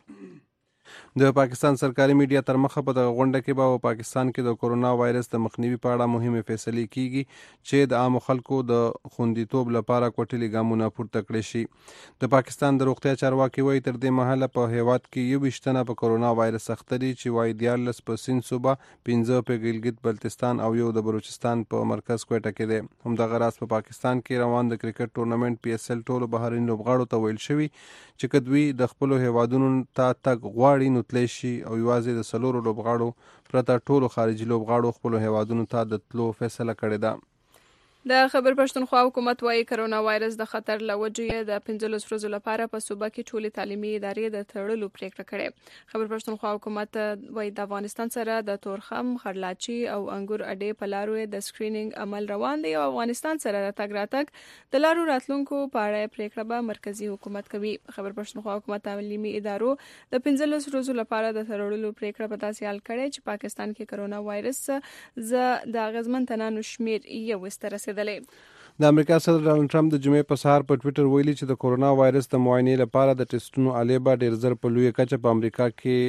د پاکستان سرکاري میډیا تر مخه په دغه غونډه کې به پاکستان کې د کورونا وایرس د مخنیوي په اړه مهمه فیصلې کیږي چې د عام خلکو د خوندیتوب لپاره کوټلي ګامونه پورته کړي شي. د پاکستان د روغتیا چارواکي وایي تر دې مهاله په هیواد کې 21 تنه په کورونا وایرس اخته دي چې وایي 14 په سند صوبه، 15 په ګلګت بلتستان او 1 د بلوچستان په مرکز کوټه کې دي. همدغه راز په پاکستان کې روان د کرکټ ټورنمنت PSL ټولو بهرین لوبغاړو ته ویل شوی چې کدوی د خپل هیوادونو ته تګ غواړي نو تلی شي او یوازې د 4 لوبغاړو پرته ټولو خارجي لوبغاړو خپل هیوادونو ته د تلو فیصله کړې ده. د خبر پښتونخوا حکومت وايي کرونا وایرس د خطر لوجې د 15 ورځو لپاره په صوبه کې ټولې تعلیمي ادارې د تړلو پریکړه کړې. خبر پښتونخوا حکومت وايي د افغانستان سره د تورخم، خړلاچي او انګور اډې په لارو د سکرینینګ عمل روان دی او افغانستان سره د تګ راتګ د لارو راتلونکو په اړه پریکړه به مرکزی حکومت کوي. خبر پښتونخوا حکومت تعلیمي ادارو د 15 ورځو لپاره د تړلو پریکړه په داسې حال کړې چې پاکستان کې کرونا وایرس د غزمن تنانو شمیر یو ستر د امریکا صدر ډونالد ټرمپ د جمعې په سهار په ټوئیټر ویلي چې د کورونا وایرس د معاینې لپاره د ټیسټونو الیبا ډیر زر په لویه کچه په امریکا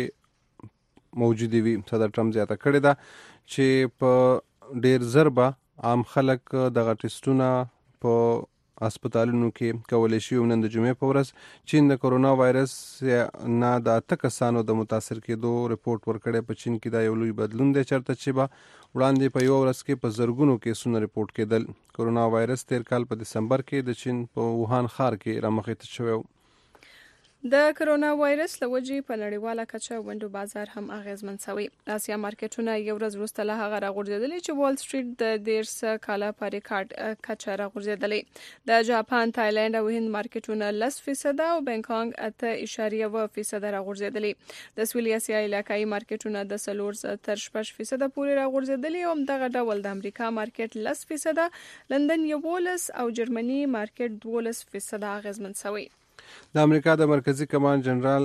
کې موجود وي. صدر ټرمپ زیاته کړې ده چې په ډیر زر به عام خلک دغه ټیسټونه په هسپتالونو کې کولای شي. نن د جمعې په ورځ چین د کورونا وایرس نه د 8 کسانو د متاثر کېدو رپورټ ورکړی. په چین کې دا یو لوی بدلون دی چرته چې به وړاندې په یو ورځ کې په زرګونو کیسونه رپورټ کېدل. کورونا وایرس تیر کال په دسمبر کې د چین په ووهان ښار کې رامخې شوی و. د کرونا وایرس لوجې په نړیواله کچه ونډو بازار هم اغیزمن شوی. آسیا مارکیټونه یو ورځ وروسته له هغه راغورځېدلې چې وال سټریټ د 13 کاله په ریکارډ کچه راغورځېدلې. د جاپان، تایلند او هند مارکیټونه 10% او بانکوک 8.1% راغورځېدلې. د سویلي اسیا علاقايي مارکیټونه د 4.6% پورې راغورځېدلې او دغه ډول د امریکا مارکیټ 10%، لندن 11% او جرمني مارکیټ 12% اغیزمن شوی. د امریکا د مرکزی کمان جنرال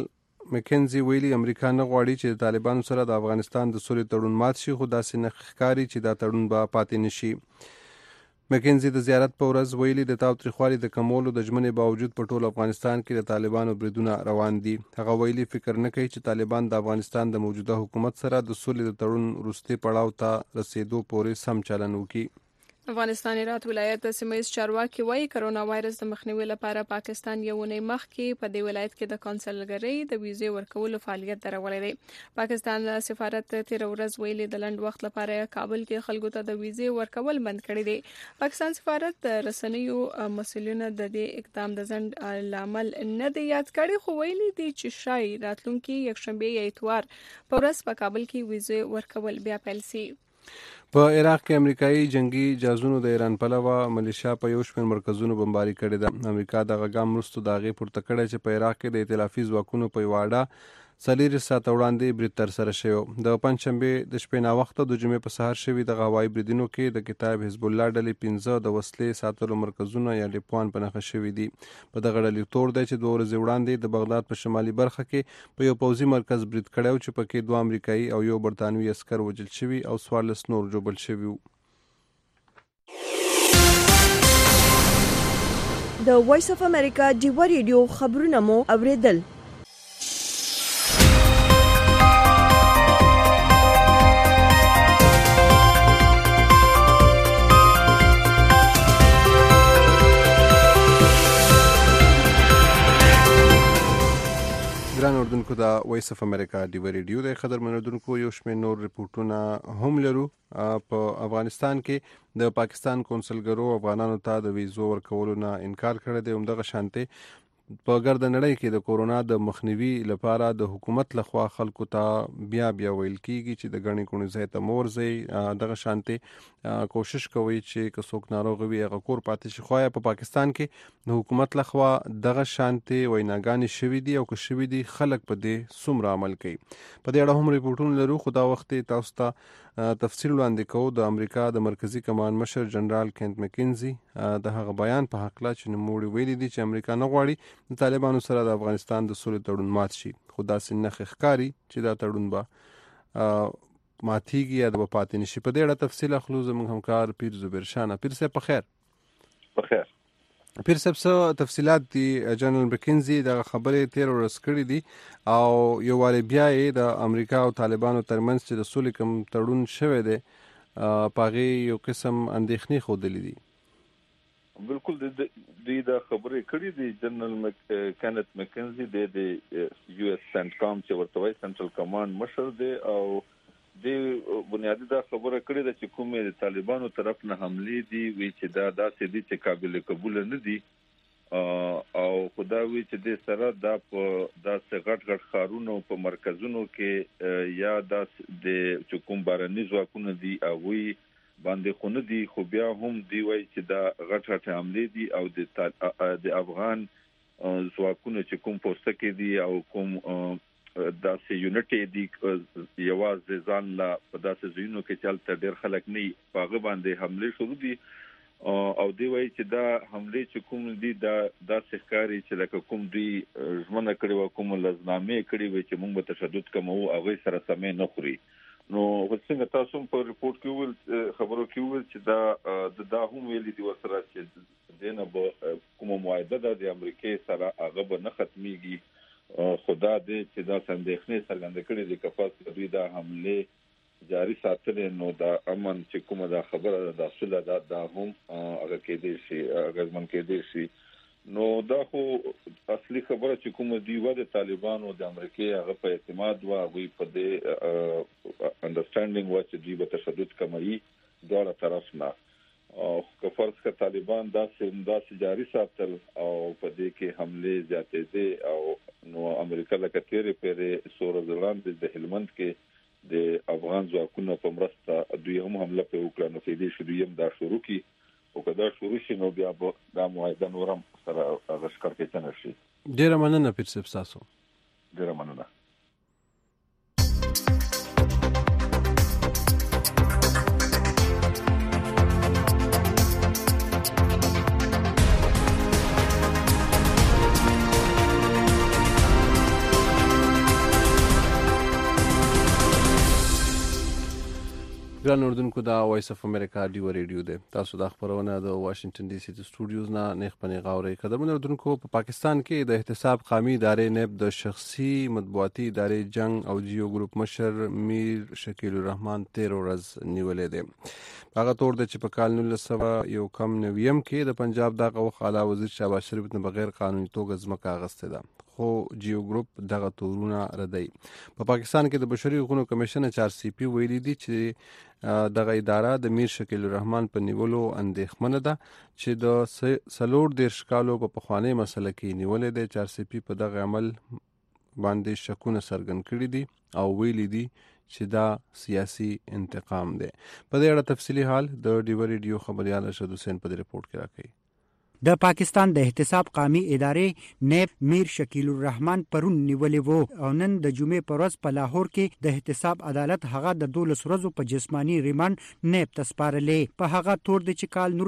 مکنزي ویلي امریکا نه غواړي چې د طالبانو سره د افغانستان د سولې تړون مات شي، خو داسې نه ښکاري چې دا تړون به پاتې نشي. مکنزي د زیارت په ورځ ویلي د تاوتریخوالي د کمولو د ژمنې باوجود په ټول افغانستان کې د طالبانو بریدونه روان دي. هغه ویلي فکر نه کوي چې طالبان د افغانستان د موجوده حکومت سره د سولې د تړون وروستي پړاو ته رسیدو پورې سم چلن وکړي. افغانستان هرات ولایت د سیمه‌ییز چارواکي وايي کرونا وایرس د مخنیوي لپاره پاکستان یو نه مخکې په دې ولایت کې د کونسلګرۍ د ویزې ورکولو فعالیت درولې دی. پاکستان سفارت تیر ورځ ویلي د لنډ وخت لپاره کابل کې خلکو ته د ویزې ورکول بند کړی دی. پاکستان سفارت د رسنیو مسؤلینو د دې اقدام د ځنډ لامل نه دی یاد کړی، خو ویلي دی چې شای راتلونکي یکشنبه یا اتوار په ورځ په کابل کې ویزې ورکول بیا پیل شي. په عراق کې امریکایي جنگي جهازونو د ایران پلوه ملیشیا په یو شمېر مرکزونو بمباري کړې ده. امریکا دغه ګام وروسته د هغې پورته کړی چې په عراق کې د ائتلافي ځواکونو په یوه اډه 40 ساعته وړاندې برید ترسره شوی. د پنجشنبې د شپې ناوخته د جمعې په سهار شوي دغه هوایي بریدونو کې د کتاب حزب الله ډلې 15 د وسلې ساتلو مرکزونه یا ډیپوان په نښه شوي دي. په دغه ډلې تور دی چې 2 ورځې وړاندې د بغداد په شمالي برخه کې په یو پوځي مرکز برید کړی چې پکې 2 امریکایي او یو برتانوي عسکر وژل شوي او 14 نور ژوبل شوي وو. د وایس اف امریکا ډیوا ریډیو خبرونه مو اوریدل. ګران اردوونکو د وایس اف امریکا ډیوا ریډیو د خبر منودونکو یو شمېر نور ریپورتونه هم لرو. په افغانستان کې د پاکستان کونسلګرو افغانانو ته د ویزو ورکولو نه انکار کړی دی. همدغه شانتې په ګرد نړۍ کې د کورونا د مخنیوي لپاره د حکومت لخوا خلکو ته بیا ویل کیږي چې د ګڼې ګوڼې ځای ته مه ورځئ. دغه شانتې کوشش کوي چې که څوک ناروغ وي هغه کور پاتې شي. خو په پاکستان کې د حکومت لخوا دغه شانتې ویناګانې شوي دي او که شوي دي خلک په دې څومره عمل کوي. په دې اړه هم ریپورټونه لرو، خو دا وخت تاسو ته تفصیل وړاندې کوو. د امریکا د مرکزی کمان مشر جنرال کینت مکنزي د هغه بیان په حق لا چې نوموړي ویلي دي چې امریکا نه غواړي د طالبانو سره د افغانستان د سولې تړون مات شي، خو داسې نه ښکاري چې دا تړون به ماتیږي یا د پاتې نشي. په دې اړه تفصیل اخلو زموږ همکار پیر زبیر شانه. پیر صاحب په خیر. بخیر. پیر صاحب څه تفصیلات دي؟ جنرال مکنزي د خبرې تیر ورځ کړې دي او یو واري بیا یې د امریکا او طالبانو ترمنځ چې د سولې کوم تړون شوی دی په هغې یو قسم اندېښنې ښودلې دي. بالکل د خبرې کړې دي. جنرال کینت مکنزي د یو اس سنټکام چې ورته وایي سنټرل کمانډ مشر دی او د بنیادی دا خبره کړې ده چې کومې د طالبانو طرف نه حملې دي وی چې دا داسې دي چې قابل قبول نه دي او خدا وی چې د سره دا په داسې غټ ښارونو په مرکزونو کې یا د کوم بارني ځواکونه دي او وی باندې خو نه دي، خو بیا هم دی وای چې دا غټ حملې دي او د افغان ځواکونه چې کوم پوسټ کې دي او کوم داسې یونټي دي یوازې ځان لا په داسې ځینو کې چلته ډېر خلک نه پاغه باندې حمله شروع دي او دی وای چې دا حمله چې کوم دي دا داسې ښکاري چې لکه کوم دی ژمنه کړې و کوم لزنامې کړې و چې موږ به تشدد کوو هغه سره سمې نه خوري. نو څنګه تاسو په ریپورت کې ول خبرو کې ول چې دا هم ویلي دي ورسره چې دنه به کوم معاهده د امریکای سره هغه به نه ختميږي. خدا دې چې دا اندېښنې څرګندې کړې دي چې پس دوی دا حمله جاری ساتل نو دا امن چې کومه دا خبره د اصل دا هم هغه کې دي شي هغه من کې دي شي. نو دا خو اصلي خبره چې کومه دی و د طالبانو د امریکای هغه په اعتماد او وی په دې انډرستانډینګ و چې دوی به تشدد کوي دغه طرف نه او که فرض کړه طالبان داسې جاری ساتل او په دې کې حمله زیاتې دي او نو امریکا لکه تیرې پیرې سورزلان د هلمند کې د افغان ځواکونو په مرسته دوی هم حمله په وکړه نو په دې شروع هم دا شروع کی او کدا شروع شي نو بیا دا معاهده نورم سره غشکر کې تنه شي. ډیره مننه پیر صاحب تاسو. ډیره مننه. ګران اردوونکو دا وایس اف امریکا ډیو ریډیو ده. تاسو د خبرونه د واشنگټن ډي سي د سټوډیوز نه نېغ پنې غاوري. قدرمن اردوونکو په پاکستان کې د احتساب قومي ادارې نب د شخصي مطبوعاتي ادارې جنگ او جیو ګروپ مشر میر شکیل الرحمن 13 ورځ نیولې ده. هغه تور د چې په کال 1990 کې د پنجاب دغه وخت اعلی وزیر شهباز شریف نه بغیر قانوني توګه ځمکه اغسته ده. خو جیو ګروپ دغه تورونه ردی. په پاکستان کې د بشري حقوقو کمیشن HRCP ویلي دي چې دغه اداره د میر شکیل الرحمن په نیولو اندېښمنه ده چې د سلور دیرش کالو په پخوانی مسله کې نیولې ده. HRCP په دغه عمل باندې شکونه څرګند کړي دي او ویلي دي چې دا سیاسي انتقام ده. په دې اړه تفصیلی حال د ډیو ریډیو خبريال ارشد حسین په ریپورت کې راکړي. د پاکستان د احتساب قومي ادارې نیب میر شکیل الرحمن پرون نیولې وو او نن د جمعې پر ورځ په لاهور کې د احتساب عدالت هغه د 12 ورځو په جسمانی ریماند نیب تسپارلې. په هغه تور د چکال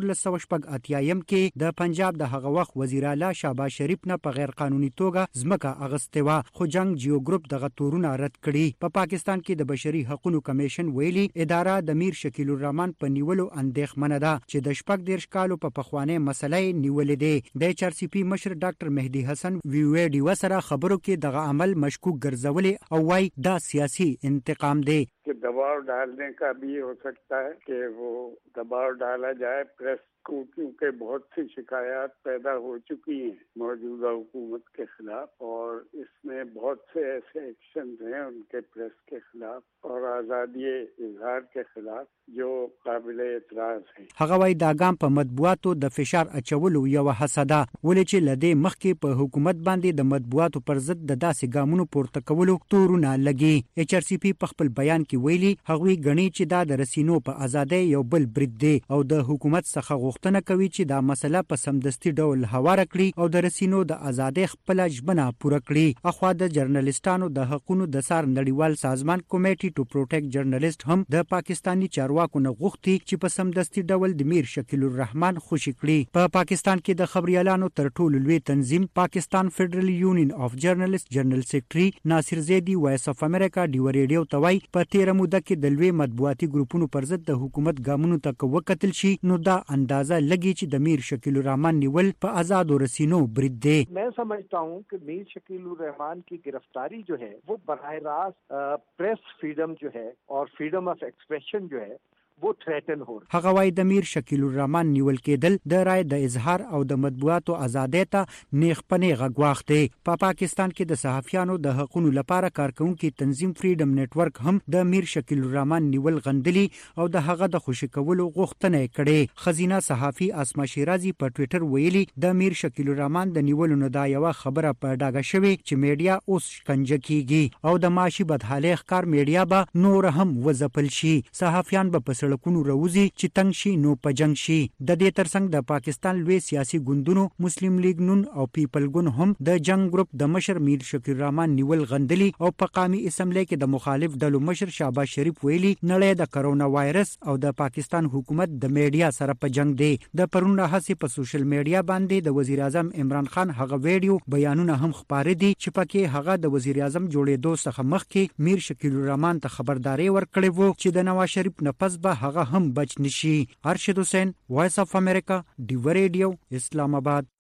1988 کې د پنجاب د هغه وخت وزیر اعلی شهباز شریف نه په غیر قانوني توګه ځمکه اغسته و، خو جنگ جیو ګروپ دغه تورونه رد کړي. په پاکستان کې د بشري حقوقو کمیشن ویلي اداره د میر شکیل الرحمن په نیولو اندېښمنه ده چې د شپږ دیرش کالو په پخوانی مسلې نیولې ده. د HRCP مشر ډاکټر مهدی حسن ویډیو سره خبرو کې دغه عمل مشکوک ګرځولې او وايي دا سیاسي انتقام دی. कि दबाव डालने का भी हो सकता है कि वो दबाव डाला जाए प्रेस को, क्योंकि बहुत सी शिकायत पैदा हो चुकी हैं मौजूदा हुकूमत के खिलाफ और इसमें बहुत से ऐसे एक्शन हैं उनके प्रेस के खिलाफ और आज़ादी इजहार के खिलाफ जो काबिल एतराज़ है. هغه وايي دا ګام په مطبوعاتو د فشار اچولو یو حسده ولې چې لدې مخکې په حکومت باندې د مطبوعاتو پر ضد د داسې ګامونو پورته کولو تورونه لګي. HRCP په خپل بیان کې ویلي هغوی غني چې دا د رسینو په ازادۍ یو بل برید دی او د حکومت څخه غوښتنه کوي چې دا مسله په سمدستي ډول هواره کړي او د رسینو د ازادۍ خپل ژمنه پوره کړي. اخوا د جرنالستانو د حقوقو د سار نړیوال سازمان کمیټي ټو پروټیکټ جرنالست هم د پاکستانی چارواکو نه غوښتي چې په سمدستي ډول د میر شکیل الرحمن خوشي کړي. په پاکستان کې د خبريالانو تر ټولو لوی تنظیم پاکستان فدرل یونین اف جرنالست جنرال سیکریټري ناصر زیدی وایس اف امریکا ډیو ریډیو توای په 13 موده کې د لوی مطبوعاتي ګروپونو پر ضد د حکومت ګامونو ته وکتل شي نو دا اندازه لګي چې د میر شکیل الرحمن نیول په آزاد رسینو برید دی. मैं समझता हूँ कि मीर शकील الرحمن की गिरफ्तारी जो है वो बराह रास्त प्रेस फ्रीडम जो है और फ्रीडम ऑफ एक्सप्रेशन जो है वो थ्रेटन हो. هغه وايي د میر شکیل الرحمن نیول کېدل د رائے د اظهار او د مطبوعاتو ازادۍ ته نیغ پنې غواخ دی. په پاکستان کې د صحافیانو د حقوقو لپاره کارکونکو تنظیم فریډم نتورک هم د میر شکیل الرحمن نیول غندلی او د هغه د خوشی کولو غوښتنه کړې. خزینه صحافي اسما شیرازي په ټوئیټر ویلي د میر شکیل الرحمن د نیولو نه دا یو خبره په ډاګه شوی چې میډیا اوس شکنجه کیږي او د معاشي بدحالۍ ښکار میډیا به نور هم وځپل شي. صحافیان به سړکونو روزي چې تنگ شي نو په جنگ شي. د دې ترڅنګ د پاکستان لوی سیاسي ګوندونو مسلم لیگ نون او پیپل ګوند هم د جنگ ګروپ د مشر میر شکیل الرحمن نیول غندلی او په قومي اسمبلی کې د مخالف ډلو مشر شهباز شریف ویلي نړۍ د کرونا وایرس او د پاکستان حکومت د میډیا سره په جنگ دی. د پرون راهسي په سوشل میډیا باندې د وزیر اعظم عمران خان هغه ویډیو بیانونه هم خبرې دي چې پکې هغه د وزیر اعظم جوړېدو څخه مخکې میر شکیل الرحمن ته خبرداري ورکړې وو چې د نواز شریف نه پس به هغه هم بچ نشي. ارشد حسین وایس اف امریکا ډیو ریډیو اسلام آباد.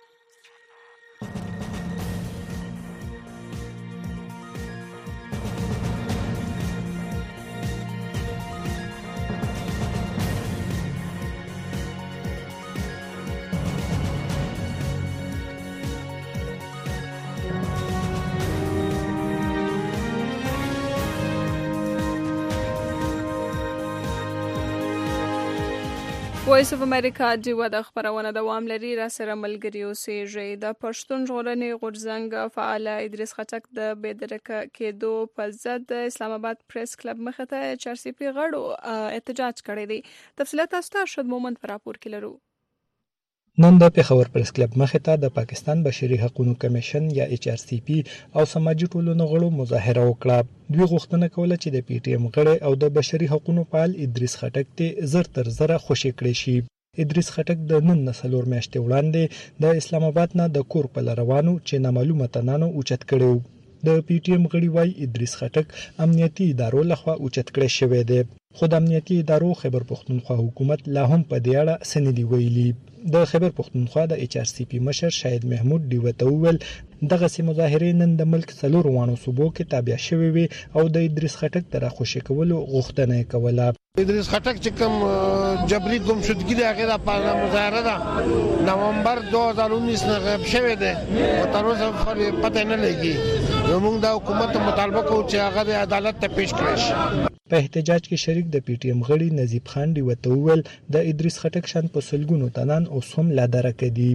وایس اف امریکا ډیو د خبرونه دوام لري. را سره ملګری اوسېږي. د پښتون ژغورنې غورځنګ فعال ادریس خټک د بېدرکه کېدو په ضد اسلام آباد پریس کلب مخې ته HRCP غړو احتجاج کړی دی. تفصیلات تاسو ته ارشد مومند پر راپور کې لرو. نن د پیښور پریس کلب مخې ته د پاکستان بشري حقوقو کمیشن یا HRCP او سماجي ټولنو غړو مظاهره وکړه. دوی غوښتنه کوله چې د PTM غړي او د بشري حقوقو فعال ادریس خټک ته زر تر زره خوشي کړي شي. ادریس خټک د نن نسلور میاشتې وړاندې د اسلام آباد نه د کور په روانو چې نامعلومه تنانو اوچت کړو. د PTM غړي وايي ادریس خټک امنیتي ادارو لخوا اوچت کړی شوی دی. خو د امنیتي ادارو خیبر پښتونخوا حکومت لا هم په دې اړه څه نه دي ویلي. د خیبر پښتونخوا د HRCP مشر شاهد محمود ډیوه ته وویل دغه سي مظاهرې نن د ملک څلور وانو صوبو کې تابع شوې وي او د ادریس خټک تر خوشی کولو غوښتنه یې کوله. ادریس خټک چې کوم جبري ګمشدګي د هغه په مظاهره ده نومبر 2019 نه غیب شوی دی او تر اوسه پته نه لګي. موږ د حکومت مطالبه کوو چې هغه د عدالت ته پیش کړي شي. په احتجاج کې شریک د PTM غړي نظیب خان ډیوه ته وویل د ادریس خټک شان په سلګونو تنان اوس هم لا درکه دي.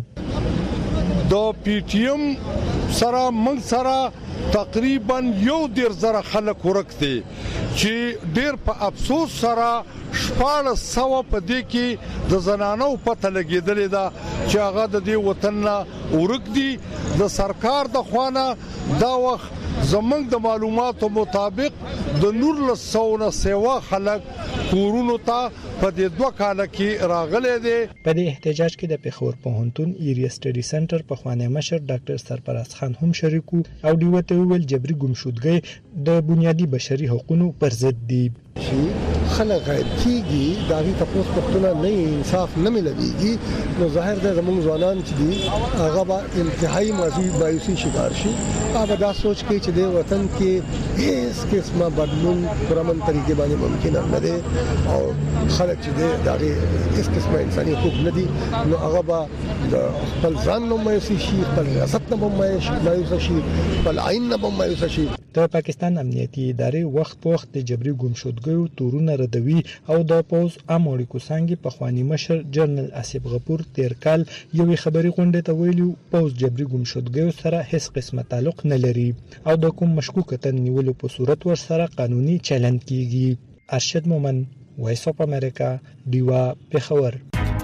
د PTM سره موږ سره تقریبا 1.5 خلک ورکته چې ډیر په افسوس سره 1400 په دې کې د زنانو پته لګیدلې ده چې هغه د دې وطن نه ورک دي. د سرکار د خوانه دا وخت زمنګ د معلوماتو مطابق د 1900 سیوا خلک کورونو ته په دې 2 کال کې راغلي دي. په دې احتجاج کې د پیښور پوهنتون ایریا سټډي سنټر په خوانه مشر ډاکټر سرپرست خان هم شریک او دیوته ویل جبري ګمشدګي د بنیادی بشري حقوقو پر ضد دي. خلک غایب کیږي دا هیڅ تاسو پښتون نه انصاف نه ملويږي نو ظاهر ده زموږ ځوانان چې دي هغه به انتهایی مایوسي شکار شي. هغه دا سوچ کوي چې د وطن کې هیڅ قسمه بدلون پرمن طریقې باندې ممکن نه ده او خلک چې دي دا هیڅ قسمه انساني حقوق نه دي نو هغه به د خپل ځان نو مایوسي شي خپل ریاست نه مایوسي شي خپل عین نه مایوسي شي. د پاکستان امنیتي ادارې وخت په وخت د جبري ګمشدګیو تورونه ردوي او د پوز اموري کوسانګي په خواني مشر جنرال اسیب غپور تیر کال یوې خبري غونډه ته ویلو پوز جبري ګمشدګیو سره هیڅ قسمه تعلق نه لري او د کوم مشکوک تن نیولو په صورت ور سره قانوني چلند کیږي. ارشد مومن وایس اف امریکا دیوا پیښور.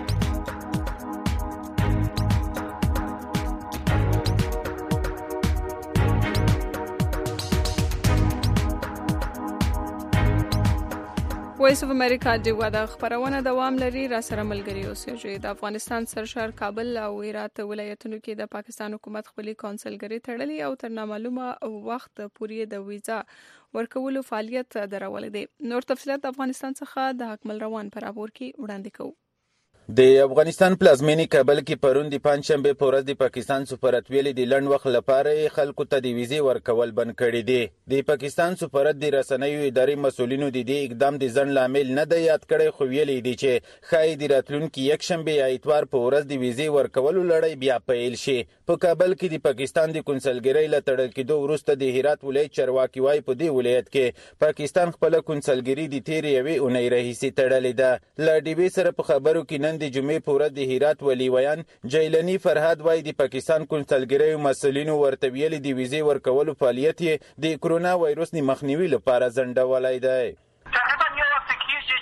وایس اف امریکا دیوا د خبرونه دوام لري. را سره ملګری اوسئ. د افغانستان سرشار کابل او هرات ولایتونو کې د پاکستان حکومت خپل کونسلګری تړلې او تر نامعلومه وخت پورې د ویزا ورکولو فعالیت درول دي. نور تفصيلات افغانستان څخه د حکمل روان پر راپور کې وړاندې کوو. د افغانستان پلازمینی کابل کې پرون د پنځشنبه په ورځ د پاکستان سفارت ویلي د لنډ وخت لپاره خلکو ته د ویزې ورکول بند کړي دي. د پاکستان سفارت د رسنیو ادارې مسولینو د دې اقدام د ځنډ لامل نه دی یاد کړی خو ویلي دي چې ښایي د راتلونکي یکشنبه یا اتوار په ورځ د ویزې ورکولو لړۍ بیا پیل شي. په کابل کې د پاکستان د کونسلګرۍ له تړل کېدو وروسته د هرات ولایت چارواکي وايي په دې ولایت کې پاکستان خپل کونسلګري د تیرې یوې اونۍ راهیسې تړلې ده. له ډیوې سره په خبرو کې نن د جمعې په ورځ د هرات ولی ویان جیلانی فرهاد وايي د پاکستان کونسلګرۍ مسولینو ورته ویلي د ویزې ورکولو فعالیت یې د کرونا وایروس د مخنیوي لپاره ځنډولی دی. تقریبا یو وخت کېږي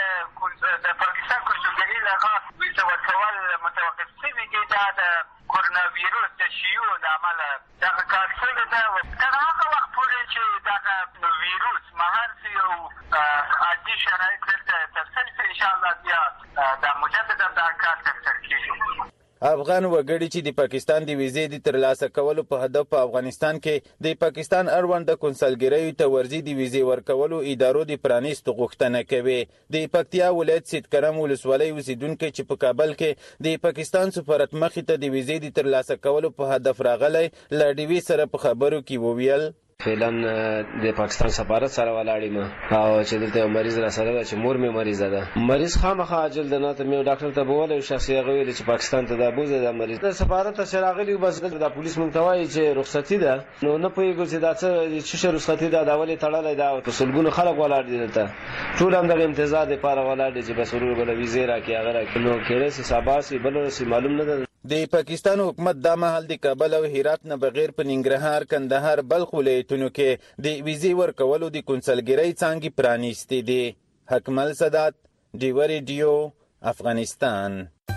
چې د پاکستان کونسلګرۍ لخوا ویزه ورکول متوقف شوي دي. دا د کرونا ویروس د شیوع له امله دغه کار شوی ده. تر هغه وخت پورې چې دغه ویروس مهار شي او عادي شرایط دلته ترسره شي انشاءالله بیا دا مجددا دا کار ترسره کېږي. افغان وګړي چې د پاکستان د ویزې د ترلاسه کولو په هدف په افغانستان کې د پاکستان اړوند کونسلګریو ته ورځي د ویزې ورکولو ادارو د پرانیستو غوښتنه کوي. د پکتیا ولایت سید کرم ولسوالۍ اوسیدونکو چې په کابل کې د پاکستان سفارت مخې ته د ویزې د ترلاسه کولو په هدف راغلی له ډیوي سره په خبرو کې وویل فعلا د پاکستان سفارت سره ولاړم او چې دلته یو مریض را سره چې مور مې مریضه ده مریض خامخا عاجل ده نه ته مې ډاکټر ته بوله شخصي غوښتل چې پاکستان ته د بوزه د مریض د سفارت سره راغلی بس د پولیس مونږ ته وایي چې رخصتي ده نو نه پوهیږو چې دا څه رخصتي ده دا ولې تړلې ده او ټولګونو خلک ولاړ دي دلته ټول هم د امتیاز لپاره ولاړ دي چې بس ورور بل ویزه راکې هغه راکې نو کېره سي سباسي بل سي معلوم نه ده. د پاکستان حکومت دا مهال د کابل او هرات نه بغیر په ننګرهار کندهار بلخ ولایتونو کې د ویزې ورکولو د کونسلګرۍ څانګې پرانیستې دي. حکمل صدات ډیو ریډیو افغانستان.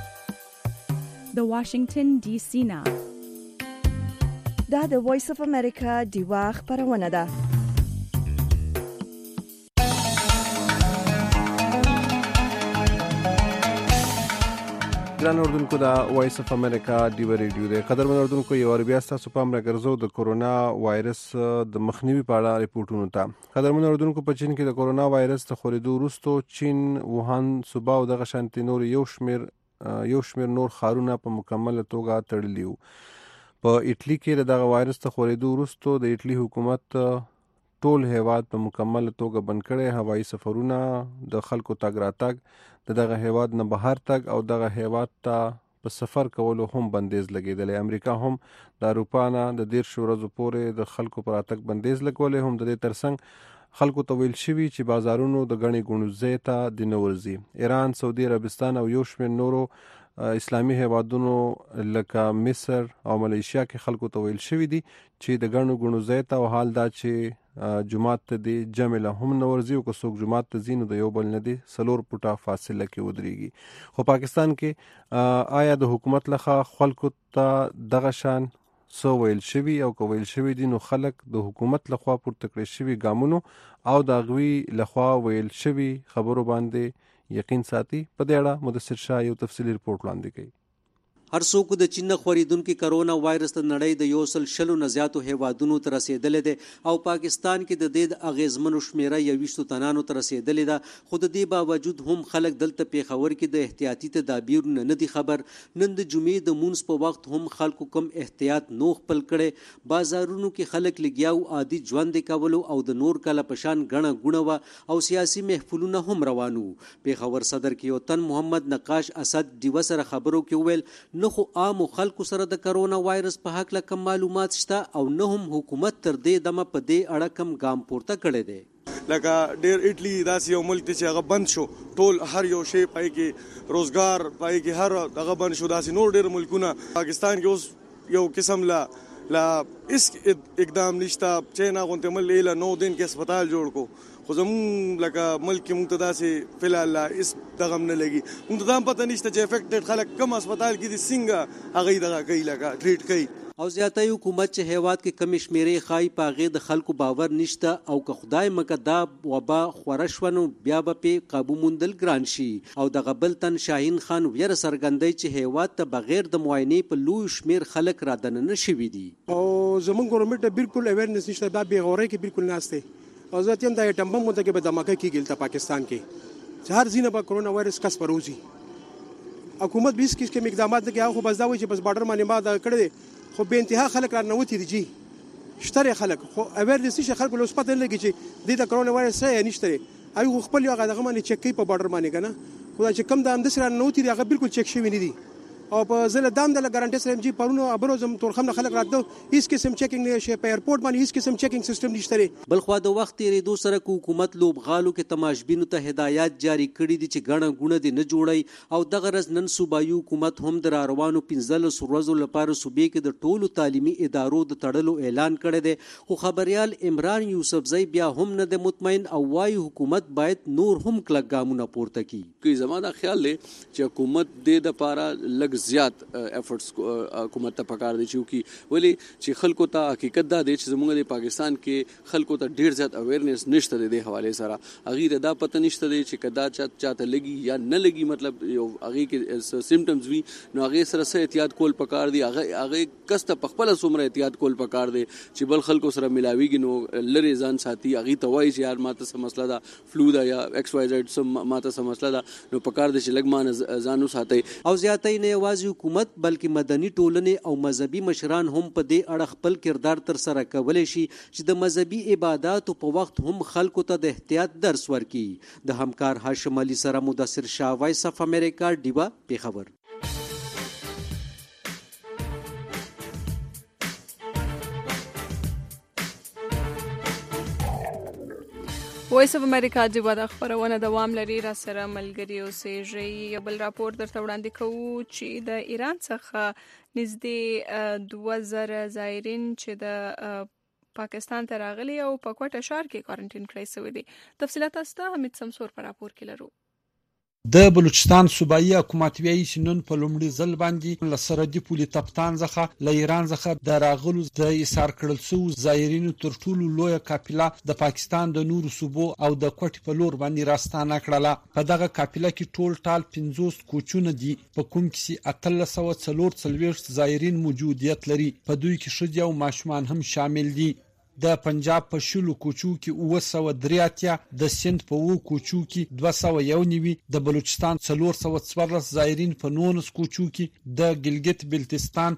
د واشنگټن ډي سي نه دا د وایس اف امریکا دیوا خبرونه ده. ګران اوردونکو دا وایس اف امریکا ډیو ریډیو دی. قدرمن اوردونکو یو ور بیا تاسو پام راګرځو د کورونا وایرس د مخنیوي په اړه ریپورتونو ته. قدرمن اوردونکو په چین کې د کورونا وایرس د خورېدو وروسته چین ووهان صوبا او دغه شانتي نور یو شمیر نور ښارونه په مکمل توګه تړلي وو. په ایټلی کې دغه وایرس د خورېدو وروسته د ایټلی حکومت ټول هیواد په مکمل توګه بند کړي. هوایي سفرونه، د خلکو تګ راتګ، دغه هیواد نه بهر تګ او دغه هیواد ته په سفر کولو هم بندیز لګیدلی. امریکا هم د اروپا نه د 13 ورځو پورې د خلکو پر راتګ بندیز لګولی. هم د دې ترڅنګ خلکو ته ویل شوي چې بازارونو د ګڼې ګوڼې ځای ته د نه ورځي. ایران، سعودي عربستان او یو شمېر نورو اسلامي هیوادونو لکه مصر او ملیشیا کې خلکو ته ویل شوي دي چې د ګڼو ګوڼو ځای ته، او حال دا چې جماعت ته دی جمع له هم نه ورځي، او که څوک جماعت ته ځي نو د یو بل نه دی 4 فوټه فاصله کې ودرېږي. خو پاکستان کې آیا د حکومت لخوا خلکو ته دغه شان څه ویل شوي، او که ویل شوي دي نو خلک د حکومت لخوا پورته کړی شوي ګامونو او د هغوی لخوا ویل شوي خبرو باندې یقین ساتي؟ په دې اړه مدثر شاه یو تفصیلي رپورټ وړاندې کوي. هر څوک د چین خورېدونکي کرونا وایرس د نړۍ د 160 نه زیاتو هیوادونو ته رسیدلې ده او پاکستان کې د دې د اغیزمنو شمیره 20 تنانو ته رسیدلې ده. خو د دې باوجود هم خلک دلته پیښور کې د احتیاطي تدابیرونو نه دي خبر. نن د جمعې د مونځ په وخت هم خلکو کم احتیاط نو خپل کړي. بازارونو کې خلک لګیاو عادي ژوند کولو او د نور کله پشان غڼه غونه او سیاسي محفلونه هم روانو. پیښور صدر کې وطن محمد نقاش اسد دیو سره خبرو کې ویل نه خو عام خلکو سره د کرونا وایرس په حق له کم معلومات شته او نه هم حکومت تر دې دمه په دې اړه کم ګام پورته کړی دی. لکه ډیر ایټلی داسې یو ملک دی چې هغه بند شو، ټول هر یو شی پای کې روزګار پای کې هر دغه بند شو. داسې نور ډیر ملکونه پاکستان کې اوس یو قسم لا اس اقدام نشته چې نه غونته مل له 9 دن کې هسپتال جوړ کو. خو زمون لکه ملک کې مونږ ته داسې فلحال اس دغه نه لګي. مونږ ته دا پته نشته چې افیکټډ خلک کم هسپتال کې دي څنګه هغه دغه کوي لکه ټریټ کوي. او زیاتې حکومت چې هیواد کې کمی شمیرې خای پاغې د خلکو باور نشته او که خدای مکه دا وبا خورشونو بیا به په قابو موندل ګران شي. او د غبل تن شاهین خان ویره سرګندۍ چې هیواد ته بغیر د معاینې په لوی شمیر خلک را دننه شوي دي. او زمونږ ګورنمنت بالکل اویرنس نشته، دا به غوړې کې بالکل ناشته. او ځکه هم دا ټمبم مونږ ته به دماکه کیږي ته پاکستان کې چې هر ځینه به کرونا وایرس کس پروزي. حکومت 20 کې اقدامات نه کوي، خو بس دا وایي چې بس بارډر باندې ما دا کړی، خو به انتها خلک را نوتی دي شتره خلک خو اویرنس نشي. خلک له سپته لګي چې د کرونا وایرس یې نشته، ایو خپل یو غاغه باندې چک کوي په بارډر باندې کنه. خو دا چې کم د اندس را نوتی دي هغه بالکل چک شوی نه دي. او په زله دام د ګارانټي سره ام جی پرونو ابروزم تورخم خلک راځو هیڅ قسم چیکینګ نه شي، په ایرپورټ باندې هیڅ قسم چیکینګ سیستم نشته. بل خو د وخت تیریدو سره حکومت لوبغالو کې تماشبینو ته هدایت جاری کړي دي چې غڼه غونه دي نه جوړي. او دغه رز نن صوبایي حکومت هم د روانو 15 ورځو لپاره صوبې کې د ټولو تعلیمي ادارو د تړلو اعلان کړی دی. خو خبريال عمران یوسفزئی بیا هم نه د مطمئن او وايي حکومت باید نور هم کلک ګامونه پورته کړي. کی زموږ خیال دی چې حکومت د لپاره لږ زیات افورټس حکومت ته پکار دي چې ولی چې خلکو ته حقیقت دا دی چې زموږ د پاکستان کې خلکو ته ډیر زیات اویرنس نشته د حواله سره. هغه دا پته نشته دی چې کدا چاته لګي یا نه لګي، مطلب یو هغه کې سیمټمز وي نو هغه سره سره احتیاط کول پکار دي. هغه کسته پخپل سومره احتیاط کول پکار دي چې بل خلکو سره ملاويږي نو لری ځان ساتي. هغه ته وایي چې یار ماته سم مسله دا فلو دا یا ایکس واي زد سم ماته سم مسله دا نو پکار دي چې لګ مان ځانو ساتي. او زیاتې نه یوازې حکومت بلکې مدني ټولنې او مذهبي مشران هم په دې اړه خپل کردار تر سره کولای شي چې د مذهبي عبادتو په وخت هم خلکو ته د احتیاط درس ورکړي. د همکار هاشم علي سره مدثر شاه، وایس اف امریکا، ډیوا، پیښور. وایس اف امریکا ډیوا د خبرونه دوام لري. را سره ملګری اوسېږي. یو بل راپور درته وړاندې کوو چې د ایران څخه نږدې 2000 زایرین چې د پاکستان ته راغلي او په کوټه ښار کې کوارنټین کړی شوی دي. تفصیلات تاسو ته حمید سمسور پر راپور کې لرو. د بلوچستان صوبایي حکومت وایي چې نن په لومړي ځل باندې له سرحدي پولې تپتان څخه له ایران څخه د راغلو د ایثار کړل شوو زایرینو تر ټولو لویه قافله د پاکستان د نورو صوبو او د کوټې په لور باندې راستانه کړله. په دغه قافله کې ټول ټال 50 کوچونه دي، په کوم کې 1344 زایرین موجودیت لري. په دوی کې ښځې او ماشومان هم شامل دي. د پنجاب په شلو کوچو کې 983، د سند په 9 کوچو کې 291، د بلوچستان 414 زایرین په 19 کوچو کې، د ګلګت بلتستان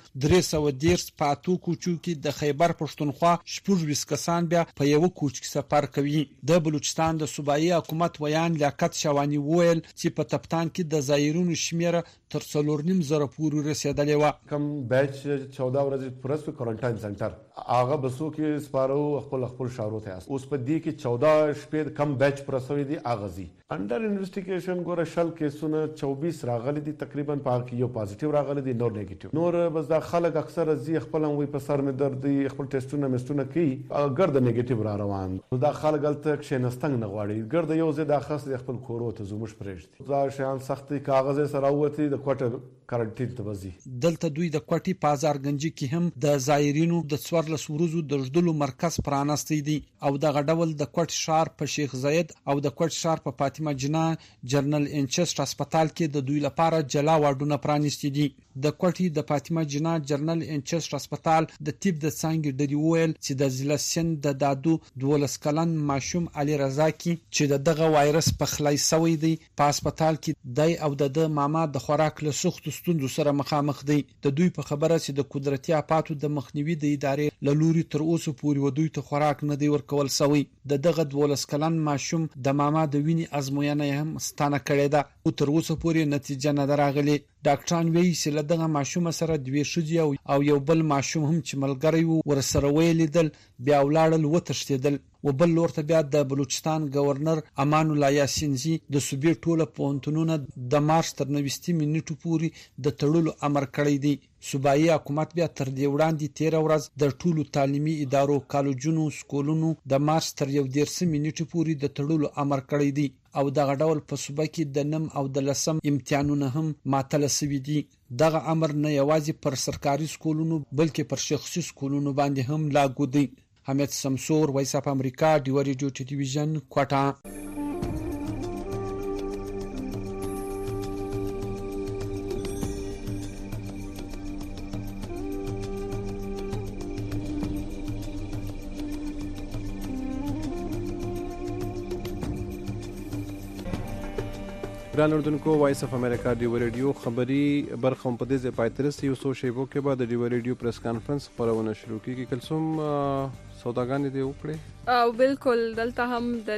310 په 8 کوچو کې، د خیبر پښتونخوا 24 کسان بیا په یو کوچ کې سفر کوي. د بلوچستان د صوبایي حکومت ویان لیاقت شوانی وویل چې په تپتان کې د زایرونو شمیره تر 4.5 پورې رسیدلې و. کم بیچ 14 ورځې پرس په کوارنټاین سنټر هغه بسو کې سپارو خپل شارو ته اوس په دې کې 14 شپې کم بیچ پرسوي دي اغازي انډر انویسټیګیشن ګوره شل کیسونه 24 راغلي دي، تقریبا په کې یو پازیټیو راغلي دي، نور نیگیټیو. نور بس دا خلک اکثر زی خپل هم وي په سر مې درد دي، خپل ټیسټونه مستونه کوي، ګرد نیگیټیو را روان. دا خلک الته کښینستنګ نه غواړي، ګرد یو زی دا خاص خپل کورو ته زموږ پرېږدي. دا شیان سختي کاغذ سره وتی د کوټه کارنټین ته وځي. دلته دوی د کوټې پازارګنجي کې هم د زایرینو د 14 ورځو د ژدلو مرکز پرانستی دي او د غډول د کوټ شهر په شیخ زاید او د کوټ شهر په فاطمه جنا جنرال انچست هسپتال کې د دوی لپاره جلا واډونه پرانستی دي. د کوټې د فاطمه جنا جنرال انچست هسپتال د طب د څنګه ډری ویل چې د ضلع سند د دادو 12 کلن ماشوم علي رضا کې چې دغه وایرس په خلای سوی دی په هسپتال کې دی او د ماما د خوراک له سخت ستونزو سره مخامخ دی. د دوی په خبره چې د قدرتي آفاتو د مخنیوي د ادارې له لوري تر اوسه پورې ودوی ته خوراک نه دی ورکول سوی. دغه 12 کلن ماشوم د ماما د وینې ازموینه هم ستانه کړې ده او تر اوسه پورې نتیجه نه راغلې. ډاکټران وایي چې له دغه ماشوم سره دوه ښځې او یو بل ماشوم هم چې ملګری وو ورسره ویلیدل بیا ولاړل وتښتیدل. و بل لور ته بیا د بلوچستان گورنر امان الله یاسینزی د صوبې ټوله پوهنتونونه د مارچ تر 90 منټو پورې د تړلو امر کړی دی. صوبایي حکومت بیا تر دې وړاندې 13 ورځ د ټولو تعلیمي ادارو کالجونو سکولونو د مارچ تر 11 منټو پورې د تړلو امر کړی دی او دغه ډول په صوبه کې د 9 او د 10 امتحانونه هم معطل شوي دي. دغه امر نه یوازې پر سرکاري سکولونو بلکې پر شخصي سکولونو باندې هم لاګو دی. حمید سمسور، وایس اف امریکا، ډیو ریډیو ټلویزیون، کوټه. ګران اردوونکو، وایس اف امریکا ډیو ریډیو خبري برخه په دې ځای پای ترسي یو څو شیبو کې بعد د ډیو ریډیو پریس کانفرنس خبرونه شروع کیږي. کلسوم سوداګانې دی وکړي او بالکل دلته هم د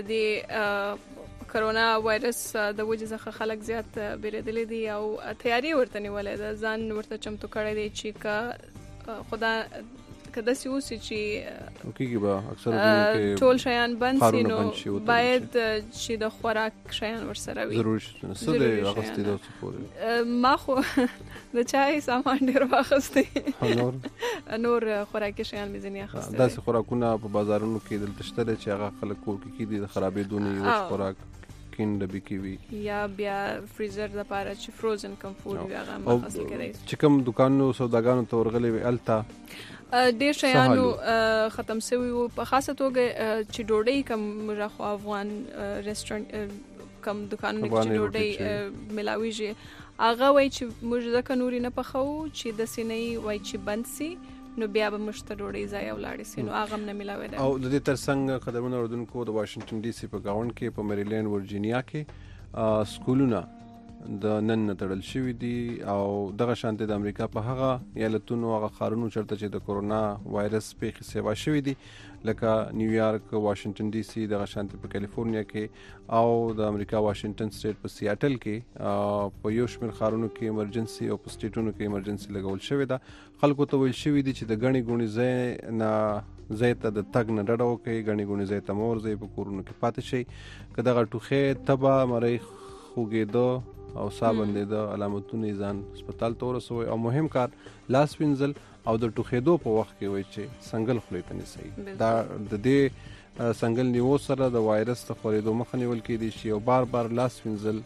دې کرونا وایرس د وجې څخه خلک زیات بیریدلي دي او تیاری ورته نیولې ده، ځان ورته چمتو کړی دی چې خدا کده سی اوسې چې کیږي به اکثر ټول شیان بند سي نو باید چې د خوراک شیان ورسره وي ضروري څه دی اغستې د سپور ما خو د چای سامان ډیر واخستې نور خوراکي شیان مې ځنی اخستې. داسې خوراکونه په بازارونو کې دلته شته چې هغه خلک کور کې دي د خرابېدونې او خوراک کینډ به کیوي یا بیا فریزر د پاره چې فروزن کم فود وي هغه مخاصل کړي. چې کوم دکانونو سوداګانو ته ورغلي وي الته ډیر شیانو ختم شوی وو، په خاصه توګه چې ډوډۍ کم راخو افغان ریسټورانټ کم دکانونه کې ډوډۍ ملاويږي هغه وای چې موږ ځکه نوري نه پخو چې د سینې وای چې بند سي نو بیا به مشته ډوډۍ ځای ولاړې سي نو هغه نه ملاوي ده. او د دې ترڅنګ قدرمن اردوونکو د واشنگټن ډي سي په گاوند کې په میریلینډ ورجینیا کې سکولونه د نن تړل شوی دي او دغه شانته د امریکا په هغه ایالتونو هغه ښارونو چرته چې د کورونا وایرس پیښې سیوا شوی دي لکه نیویارک، واشنگټن ډي سي، دغه شانته په کیلیفورنیا کې او د امریکا واشنگټن سټیټ په سیاتل کې په یو شمېر ښارونو کې ایمرجنسي او په سټیټونو کې ایمرجنسي لګول شوې ده. خلکو ته ویل شوی دي چې د غني غوني ځای نه زیته د تګ نه ډډه وکړي، غني غوني ځای ته مور ځای په کورونو کې پاتې شي. که دغه ټوخې تبه مری خوګېدو او صابندې د علامتونو ځان هسپتال ته ورسوي او مهم کار لاس وینځل او د ټوخېدو په وخت کې وای چې سنگل خولې ته نسی دا د دې سنگل نیو سره د وایرس ته خورېدو مخه نیول کېدی شي او بار لاس وینځل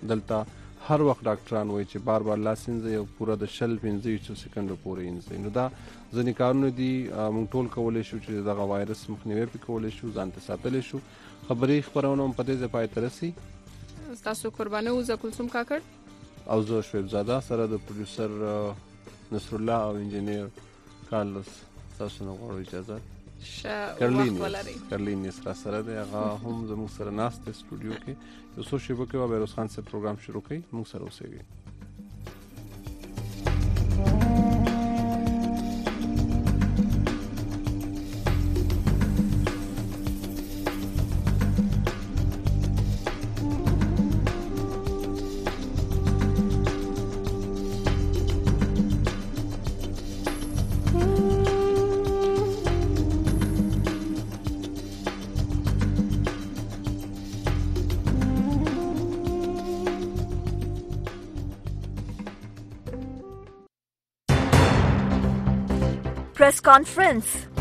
دلته هر وخت ډاکټران وایي چې بار بار لاس وینځئ او پوره د 15 سکندو پورې وینځئ. نو دا ځینې کارونه دي موږ ټول کولی شو چې دغه وایرس مخنیوی پې کولی شو، ځان ته ساتلی شو. خبري خپرونه هم په دې ځای پای ته رسي. تاسو قربانه وزه کلثوم کاکړ او زه شعیب زاده سره د پروډوسر نصر الله او انجینیر کارلوس تاسو نه غواړو اجازه کرلین سره دی. هغه هم زموږ سره ناست دی سټوډیو کې. یو څو شیبو کې به بیروز خان صاحب پروګرام شروع کوي. موږ سره اوسئ. Press conference.